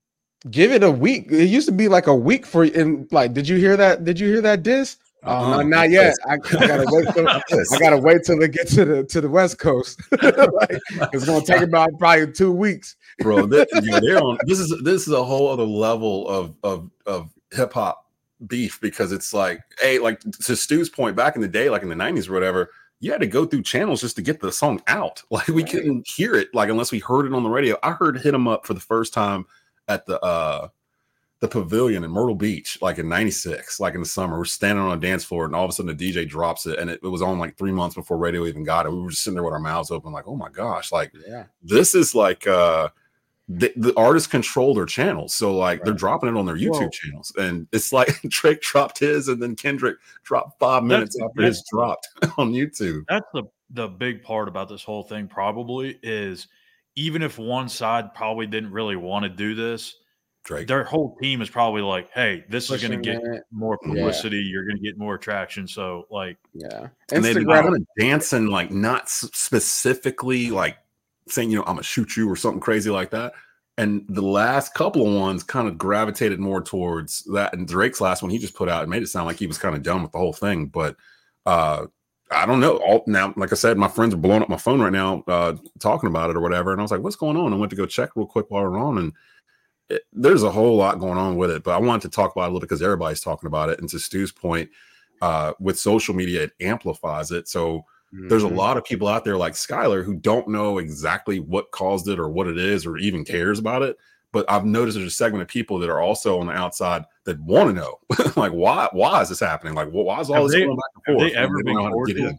Give it a week. It used to be like a week for in like. Did you hear that? Did you hear that diss? Oh uh-uh. no, not yet. I, I gotta wait. Till, I gotta wait till it gets to the to the West Coast. Like, it's gonna take about probably two weeks, bro. They, you know, they're on. This is this is a whole other level of of of hip hop beef because it's like, hey, like to Stu's point, back in the day, like in the nineties or whatever, you had to go through channels just to get the song out. Like we couldn't hear it, like unless we heard it on the radio. I heard "Hit 'Em Up" for the first time at the uh the Pavilion in Myrtle Beach, like in ninety-six, like in the summer. We're standing on a dance floor and all of a sudden the D J drops it and it, it was on like three months before radio even got it. We were just sitting there with our mouths open like, oh my gosh, like yeah. This is like uh the, the artists control their channels. So like right. They're dropping it on their YouTube Whoa. channels. And it's like Drake dropped his and then Kendrick dropped five minutes that's, after that's, his dropped on YouTube. That's the, the big part about this whole thing probably is even if one side probably didn't really want to do this, Drake. Their whole team is probably like, hey, this Pushing is going to get it. more publicity. Yeah. You're going to get more traction. So, like, yeah. And they've been kind of dancing, like, not specifically like saying, you know, I'm going to shoot you or something crazy like that. And the last couple of ones kind of gravitated more towards that. And Drake's last one he just put out, it made it sound like he was kind of done with the whole thing. But uh, I don't know. All, now, like I said, my friends are blowing up my phone right now uh, talking about it or whatever. And I was like, what's going on? I went to go check real quick while we're on. And It, there's a whole lot going on with it, but I wanted to talk about it a little bit because everybody's talking about it. And to Stu's point, uh, with social media, it amplifies it. So mm-hmm. there's a lot of people out there like Skylar who don't know exactly what caused it or what it is or even cares about it. But I've noticed there's a segment of people that are also on the outside that want to know, like, why why is this happening? Like, why is all have this they, going back and forth? Have they ever they been cordial?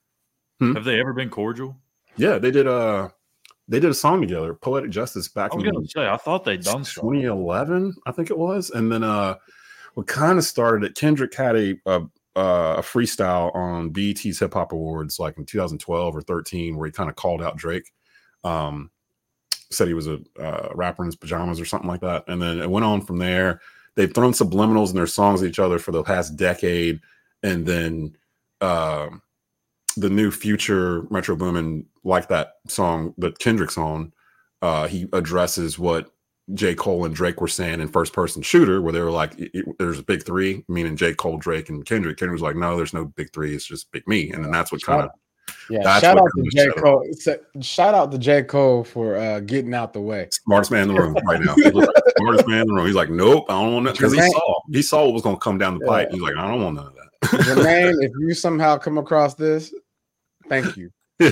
Hmm? Have they ever been cordial? Yeah, they did. Uh, They did a song together, Poetic Justice, back I was in gonna say, I thought they'd done twenty eleven, I think it was. And then uh, what kind of started it, Kendrick had a, a, a freestyle on B E T's Hip Hop Awards like in two thousand twelve or thirteen where he kind of called out Drake. Um, said he was a uh, rapper in his pajamas or something like that. And then it went on from there. They've thrown subliminals in their songs at each other for the past decade. And then uh, the new Future Metro Boomin, like that song that Kendrick's on, uh, he addresses what J. Cole and Drake were saying in First Person Shooter, where they were like, there's a big three, meaning J. Cole, Drake, and Kendrick. Kendrick was like, no, there's no big three. It's just Big Me. And then that's what kind of Yeah, That's shout out to J. Cole. Shout out to J. Cole for uh, getting out the way. Smartest man in the room right now. He like smartest man in the room. He's like, nope, I don't want that. Because he saw he saw what was going to come down the yeah. pipe. He's like, I don't want none of that. Jermaine, if you somehow come across this, thank you.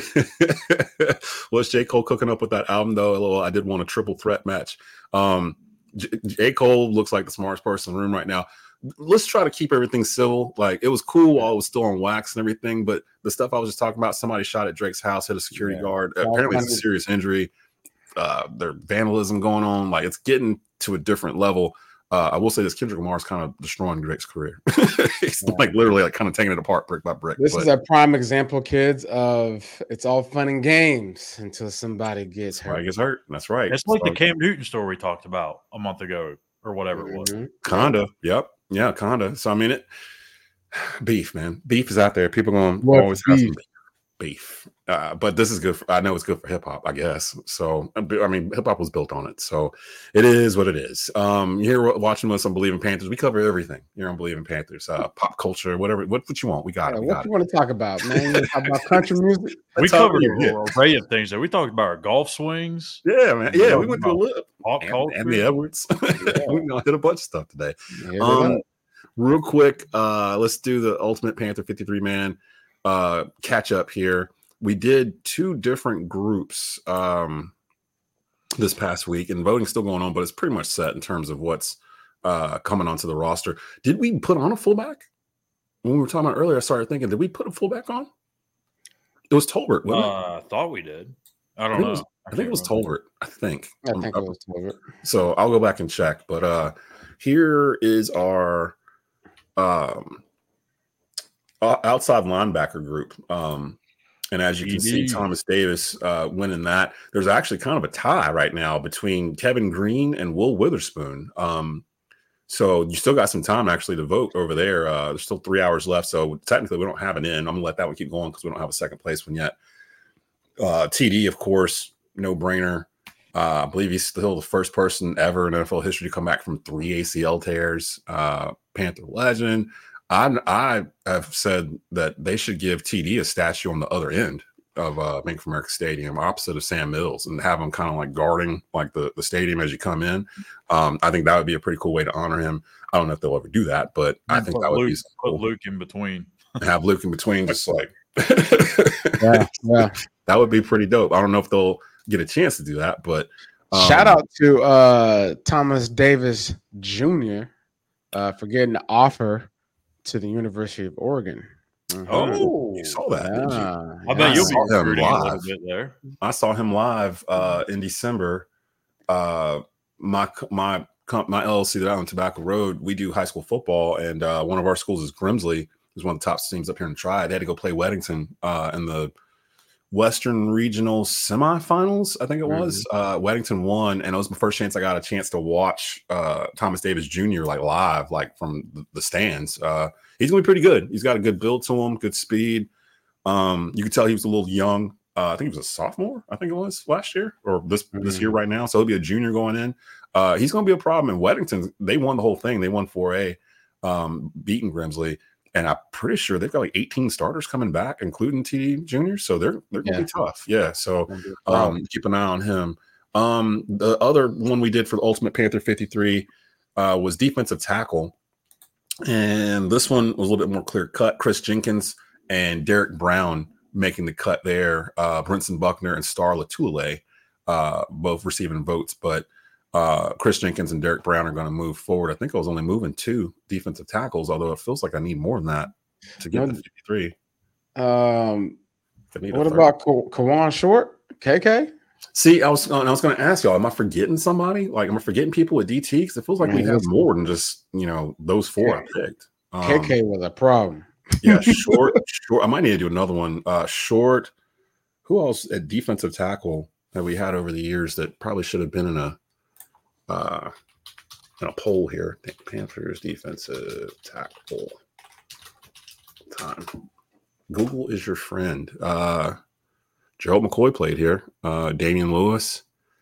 What's J. Cole cooking up with that album, though? I did want a triple threat match. Um, J. J. Cole looks like the smartest person in the room right now. Let's try to keep everything civil. Like, it was cool while it was still on wax and everything, but the stuff I was just talking about, somebody shot at Drake's house, hit a security yeah. guard. Apparently it's a serious injury. Uh, there's vandalism going on. Like, it's getting to a different level. Uh, I will say this, Kendrick Lamar's kind of destroying Drake's career. He's yeah. like literally like kind of taking it apart brick by brick. This but, is a prime example, kids, of it's all fun and games until somebody gets hurt. Somebody gets hurt. That's right. It's like so, the Cam Newton story we talked about a month ago or whatever mm-hmm. it was. Kinda. Yep. Yeah, kinda. So I mean, it beef, man. Beef is out there. People gonna what always beef? have some beef. Uh, but this is good. For, I know it's good for hip hop, I guess. So I mean, hip hop was built on it. So it is what it is. Um, you're here watching us on Believe in Panthers. We cover everything here on Believe in Panthers. Uh, pop culture, whatever. What, what you want, we got yeah, it. We what got you it. want to talk about, man? You talk about country music. We covered an array of things. There. We talked about our golf swings. Yeah, man. Yeah, we went through a little. Pop culture. Anthony Edwards. Yeah. We did a bunch of stuff today. Um, real quick, uh, let's do the Ultimate Panther fifty-three man uh, catch up here. We did two different groups um, this past week, and voting's still going on, but it's pretty much set in terms of what's uh, coming onto the roster. Did we put on a fullback? When we were talking about earlier, I started thinking, did we put a fullback on? It was Tolbert, wasn't uh, it? I thought we did. I don't I know. It was, I, I think it was Tolbert. I think. I think um, it was Tolbert. So I'll go back and check. But uh, here is our um, outside linebacker group. Um, And as you can see, Thomas Davis uh, winning that. There's actually kind of a tie right now between Kevin Green and Will Witherspoon. Um, so you still got some time actually to vote over there. Uh, there's still three hours left. So technically we don't have it in. I'm going to let that one keep going because we don't have a second place one yet. Uh, T D, of course, no brainer. Uh, I believe he's still the first person ever in N F L history to come back from three A C L tears. Uh, Panther legend. I I have said that they should give T D a statue on the other end of uh, Bank of America Stadium, opposite of Sam Mills, and have him kind of like guarding like the, the stadium as you come in. Um, I think that would be a pretty cool way to honor him. I don't know if they'll ever do that, but I think that would Luke, be cool. Put Luke in between. Have Luke in between, just like Yeah, yeah. that would be pretty dope. I don't know if they'll get a chance to do that, but um, shout out to uh, Thomas Davis Junior uh, for getting the offer to the University of Oregon. Mm-hmm. Oh, you saw that, didn't you? Yeah, I bet yeah. you'll be saw him recruiting a little live. bit there. I saw him live uh, in December. Uh, my my my L L C that out on Tobacco Road, we do high school football, and uh, one of our schools is Grimsley, who's one of the top teams up here in the Tri. They had to go play Weddington uh, in the Western Regional semifinals, I think it was. Mm-hmm. Uh, Weddington won, and it was my first chance I got a chance to watch uh, Thomas Davis Junior like live, like from the, the stands. Uh, he's gonna be pretty good. He's got a good build to him, good speed. Um, you could tell he was a little young. Uh, I think he was a sophomore. I think it was last year or this mm-hmm. this year right now. So he'll be a junior going in. Uh, he's going to be a problem in Weddington. They won the whole thing. They won four A, um, beating Grimsley. And I'm pretty sure they've got like eighteen starters coming back, including T D Junior. So they're they're gonna Yeah. be tough. Yeah. So um, keep an eye on him. Um, the other one we did for the Ultimate Panther fifty-three uh, was defensive tackle, and this one was a little bit more clear cut. Chris Jenkins and Derek Brown making the cut there. Uh, Brinson Buckner and Star Latulele uh, both receiving votes, but. Uh, Chris Jenkins and Derek Brown are going to move forward. I think I was only moving two defensive tackles, although it feels like I need more than that to get No, to fifty-three. Um, I need a what third. about Ka- Kawan Short? K K? See, I was I was going to ask y'all, am I forgetting somebody? Like, am I forgetting people with D T? Because it feels like we Man, have this- more than just, you know, those four I picked. Um, K K was a problem. yeah, Short, Short. I might need to do another one. Uh, Short. Who else at defensive tackle that we had over the years that probably should have been in a Uh, in a poll here. Panthers defensive tackle time. Google is your friend. Uh, Gerald McCoy played here. Uh, Damian Lewis.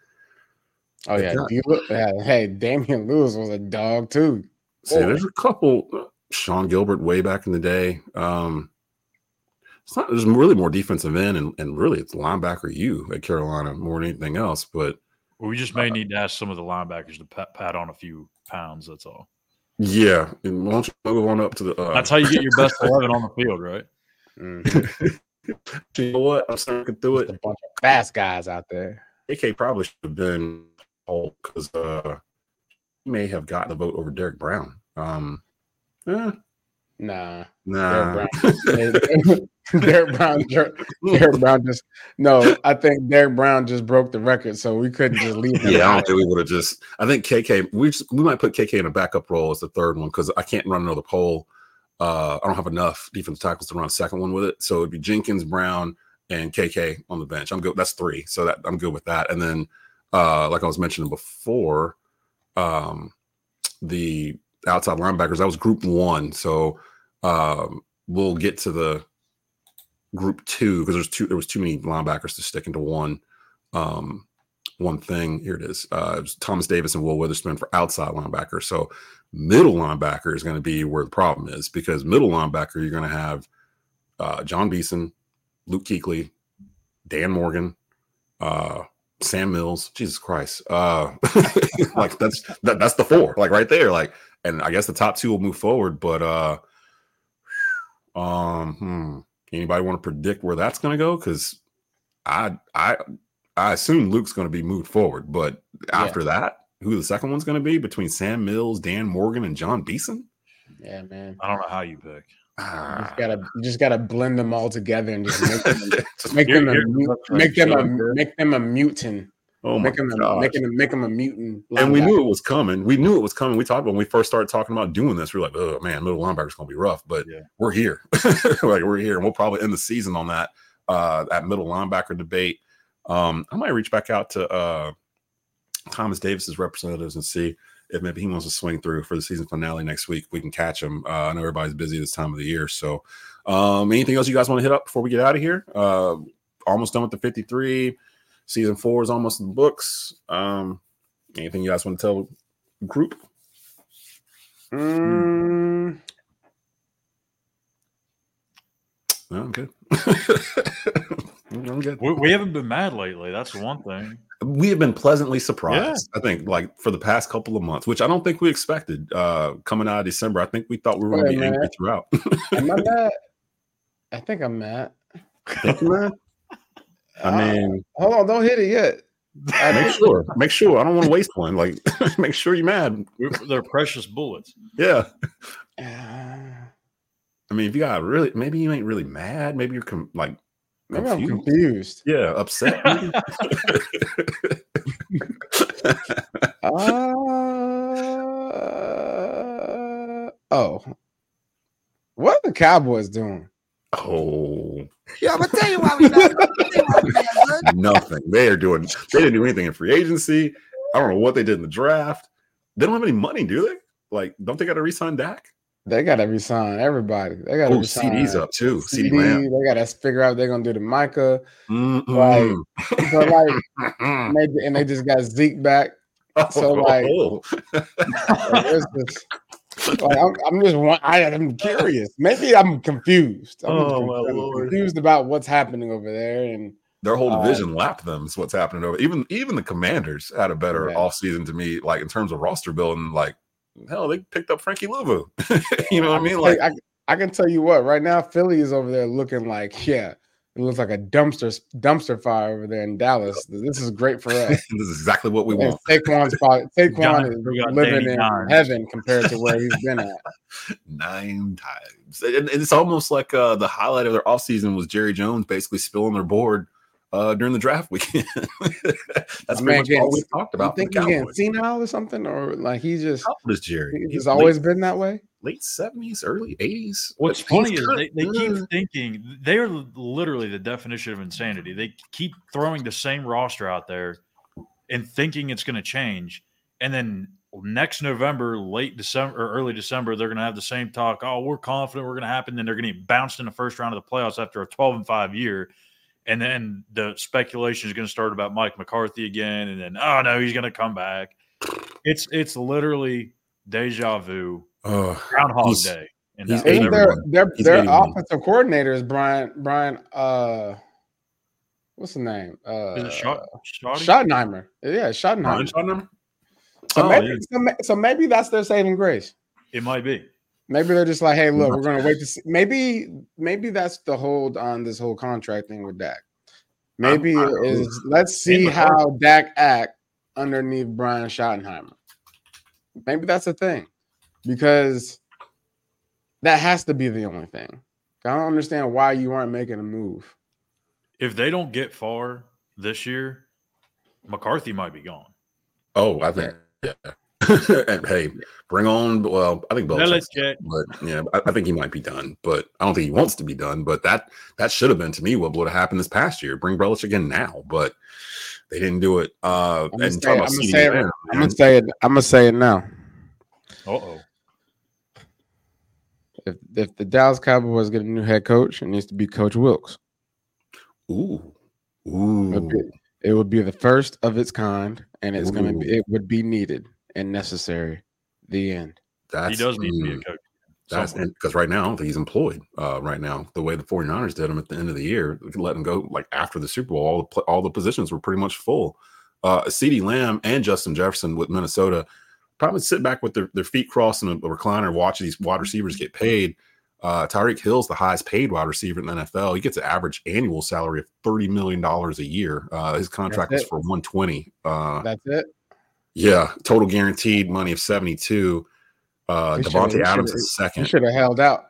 Oh yeah, Yeah. you look, yeah, hey, Damian Lewis was a dog too. See, there's a couple. uh, Sean Gilbert way back in the day. Um, it's not. There's really more defensive end, and, and really it's linebacker you at Carolina more than anything else. But We just may need to ask some of the linebackers to pat, pat on a few pounds. That's all. yeah, and why don't you move on up to the? Uh, That's how you get your best eleven on the field, right? Mhm. you know what? I'm starting through Just it. a bunch of fast guys out there. A K probably should have been Hulk because uh, he may have gotten the vote over Derek Brown. Um, eh, Nah, nah. Derek Brown. Derek Brown, Derek Brown just no. I think Derek Brown just broke the record, so we couldn't just leave him yeah, I out. don't think we would have just. I think K K. We just, we might put K K in a backup role as the third one because I can't run another poll. Uh, I don't have enough defensive tackles to run a second one with it. So it'd be Jenkins, Brown, and K K on the bench. I'm good. That's three. So that I'm good with that. And then, uh, like I was mentioning before, um, the outside linebackers, that was group one. So um, we'll get to the group two because there's two, there was too many linebackers to stick into one, um, one thing. Here it is. Uh, it was Thomas Davis and Will Witherspoon for outside linebacker. So middle linebacker is going to be where the problem is because middle linebacker, you're going to have uh, John Beeson, Luke Kuechly, Dan Morgan, uh, Sam Mills, Jesus Christ. Uh, like that's, that, that's the four, like right there. Like, and I guess the top two will move forward, but uh, um, hmm. Anybody want to predict where that's going to go? Because I, I, I assume Luke's going to be moved forward, but after Yeah. that, who the second one's going to be between Sam Mills, Dan Morgan, and John Beeson? Yeah, man. I don't know how you pick. You Ah, just gotta, you just gotta blend them all together and just make them, just- make Here- them, a, here's mu- what's make them, a, right. make them a mutant. oh my Make them, a, gosh. make them, make them a mutant. And we linebacker. knew it was coming. We knew it was coming. We talked when we first started talking about doing this. We were like, "Oh man, middle linebacker's going to be rough," but Yeah. we're here. like we're here, and we'll probably end the season on that uh, that middle linebacker debate. Um, I might reach back out to uh, Thomas Davis's representatives and see if maybe he wants to swing through for the season finale next week. We can catch him. Uh, I know everybody's busy this time of the year. So, um, anything else you guys want to hit up before we get out of here? Uh, almost done with the fifty-three. Season four is almost in the books. Um, anything you guys want to tell the group? Mm. No, I'm good. I'm good. We, we haven't been mad lately. That's the one thing. We have been pleasantly surprised. Yeah. I think, like for the past couple of months, which I don't think we expected uh, coming out of December. I think we thought we were going to be man. angry throughout. Am I mad? I think I'm mad. Think you're mad? I mean, uh, hold on, don't hit it yet. Make sure, make sure. I don't want to waste one. Like, make sure you're mad. They're precious bullets. Yeah. I mean, if you got really, maybe you ain't really mad. Maybe you're com- like, maybe confused. I'm confused. Yeah, upset. uh, oh, what are the Cowboys doing? Oh, yeah, I'm gonna tell you why we mad. Nothing. They are doing. They didn't do anything in free agency. I don't know what they did in the draft. They don't have any money, do they? Like, don't they got to re-sign Dak? They got to resign everybody. They got to C D's up too. C D, Lamb. They got to figure out what they're gonna do to Micah. Mm-mm. Like, but like, and they, and they just got Zeke back. So like, oh. it's just, like I'm, I'm just one. I, I'm curious. Maybe I'm confused. I'm, oh, confused. I'm Lord. confused about what's happening over there, and their whole division uh, lapped them. Is what's happening over. Even even the Commanders had a better yeah. offseason to me, like in terms of roster building. Like, hell, they picked up Frankie Louvu. You know what I mean? Like, I, I can tell you what. Right now, Philly is over there looking like, yeah, it looks like a dumpster dumpster fire over there in Dallas. This is great for us. This is exactly what we and want. Saquon's probably, Saquon is living in times. heaven compared to where he's been at. Nine times. And it's almost like uh, the highlight of their offseason was Jerry Jones basically spilling their board uh, during the draft weekend. That's pretty much all we talked about. You think he's getting senile or something? Or like he's just – How old is Jerry? He's, he's always late, been that way? Late seventies, early eighties. What's funny is they, they keep thinking – they are literally the definition of insanity. They keep throwing the same roster out there and thinking it's going to change. And then next November, late December or early December, they're going to have the same talk. Oh, we're confident we're going to happen. Then they're going to get bounced in the first round of the playoffs after a twelve and five year. And then the speculation is going to start about Mike McCarthy again. And then, oh, no, he's going to come back. It's it's literally deja vu, uh, Groundhog Day. And their their, their offensive coordinator is Brian, Brian uh, what's the name? Uh, is it Schott- Schottenheimer. Yeah, Schottenheimer. Schottenheimer? So, oh, maybe, yeah. so, so maybe that's their saving grace. It might be. Maybe they're just like, hey, look, we're going to wait to see. Maybe, maybe that's the hold on this whole contract thing with Dak. Maybe it is let's see how Dak act underneath Brian Schottenheimer. Maybe that's the thing, because that has to be the only thing. I don't understand why you aren't making a move. If they don't get far this year, McCarthy might be gone. Oh, I think, yeah. And hey, bring on. Well, I think Belichick, but yeah, I, I think he might be done. But I don't think he wants to be done. But that that should have been to me what would have happened this past year. Bring Belichick in now, but they didn't do it. Uh, I'm and gonna say it. I'm gonna say it. I'm gonna say it now. Uh oh. If if the Dallas Cowboys get a new head coach, it needs to be Coach Wilks. Ooh, ooh. It would be, it would be the first of its kind, and it's ooh. gonna be. It would be needed and necessary. The end. That's, he does need mm, to be a coach. That's because right now I don't think he's employed. Uh, right now, the way the 49ers did him at the end of the year, we could let him go like after the Super Bowl. All the all the positions were pretty much full. Uh, CeeDee Lamb and Justin Jefferson with Minnesota probably sit back with their, their feet crossed in a recliner, watch these wide receivers get paid. Uh, Tyreek Hill's the highest paid wide receiver in the N F L. He gets an average annual salary of thirty million dollars a year. Uh, his contract was for one hundred twenty. Uh, That's it. Yeah, total guaranteed money of seventy-two. Uh, Devontae Adams is second. He should have held out.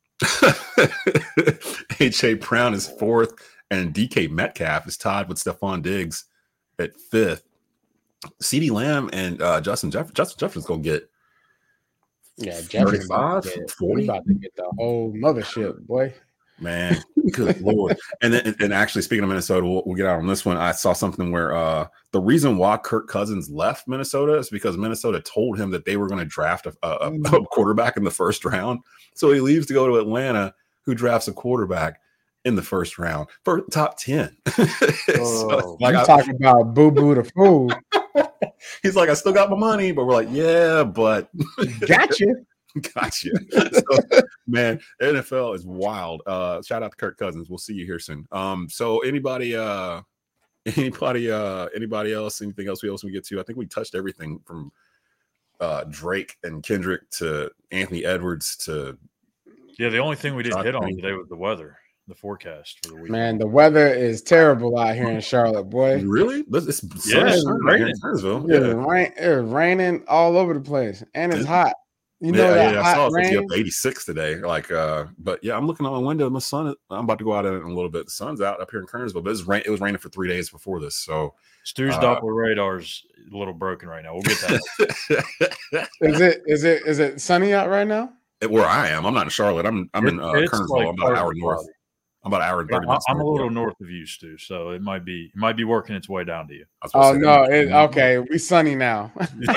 H A Brown is fourth, and D K Metcalf is tied with Stephon Diggs at fifth. CeeDee Lamb and uh, Justin Jefferson. Justin Jefferson's gonna get yeah, thirty-five, forty. About to get the whole mothership, boy. Man, good Lord. And then, and actually, speaking of Minnesota, we'll, we'll get out on this one. I saw something where uh, the reason why Kirk Cousins left Minnesota is because Minnesota told him that they were going to draft a, a, a quarterback in the first round. So he leaves to go to Atlanta, who drafts a quarterback. in the first round for top ten. Oh, so, like, you I, talking about Boo Boo the fool? He's like, I still got my money, but we're like, yeah, but gotcha. Gotcha. So, man, N F L is wild. Uh, shout out to Kirk Cousins. We'll see you here soon. Um, so anybody, uh, anybody, uh, anybody else, anything else we else we get to? I think we touched everything from uh Drake and Kendrick to Anthony Edwards to yeah. The only thing we didn't Josh hit on Green. today was the weather, the forecast for the week. Man, the weather is terrible out here in Charlotte, boy. Really? It's, it's Yeah, it's raining raining. in Kernersville. It Yeah. was rain, it was raining all over the place, and it's Yeah. hot. You know yeah, that yeah, I hot saw it's rain. up to eighty-six today. Like, uh, but yeah, I'm looking out my window. My sun, I'm about to go out in a little bit. The sun's out up here in Kernersville, but it's rain. It was raining for three days before this. So Stu's uh, Doppler radar's a little broken right now. We'll get that. Is it is it is it sunny out right now? where I am, I'm not in Charlotte. I'm I'm in uh, It's Kernersville. like I'm about an hour perfect north. cloudy. I'm about an hour and thirty I- minutes. I'm a north. little north of you, Stu, so it might be it might be working its way down to you. I was supposed Oh to say no! that. It, okay, we sunny now.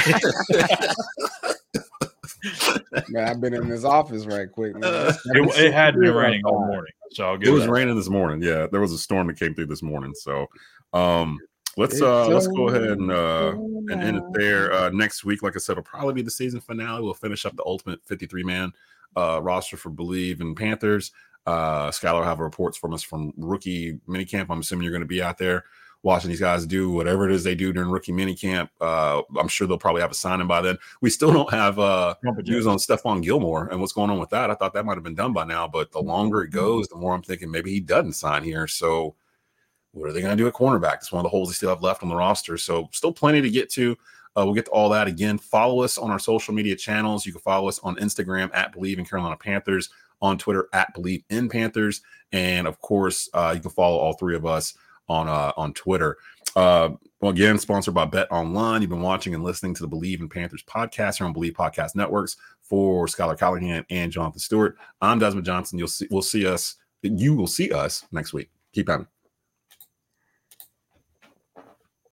Man, I've been in this office right quick. Man. It's It, it had been seventy-two raining all outside. morning, so I'll It give was that. raining this morning. Yeah, there was a storm that came through this morning. So, um, let's It's uh let's go so ahead and uh and end it nice. there. Uh, next week, like I said, will probably be the season finale. We'll finish up the ultimate fifty-three man uh roster for Believe and Panthers. Uh, Skylar will have reports from us from rookie minicamp. I'm assuming you're going to be out there watching these guys do whatever it is they do during rookie minicamp. Uh, I'm sure they'll probably have a signing by then. We still don't have uh, news on Stephon Gilmore and what's going on with that. I thought that might have been done by now, but the longer it goes, the more I'm thinking maybe he doesn't sign here. So what are they going to do at cornerback? It's one of the holes they still have left on the roster. So still plenty to get to. Uh, we'll get to all that again. Follow us on our social media channels. You can follow us on Instagram at Believe in Carolina Panthers, on Twitter at Believe in Panthers, and of course, uh, you can follow all three of us on uh, on Twitter. Uh, well, again, sponsored by Bet Online. You've been watching and listening to the Believe in Panthers podcast here on Believe Podcast Networks. For Skylar Callahan and Jonathan Stewart, I'm Desmond Johnson. You'll see, we'll see us. You will see us next week. Keep on.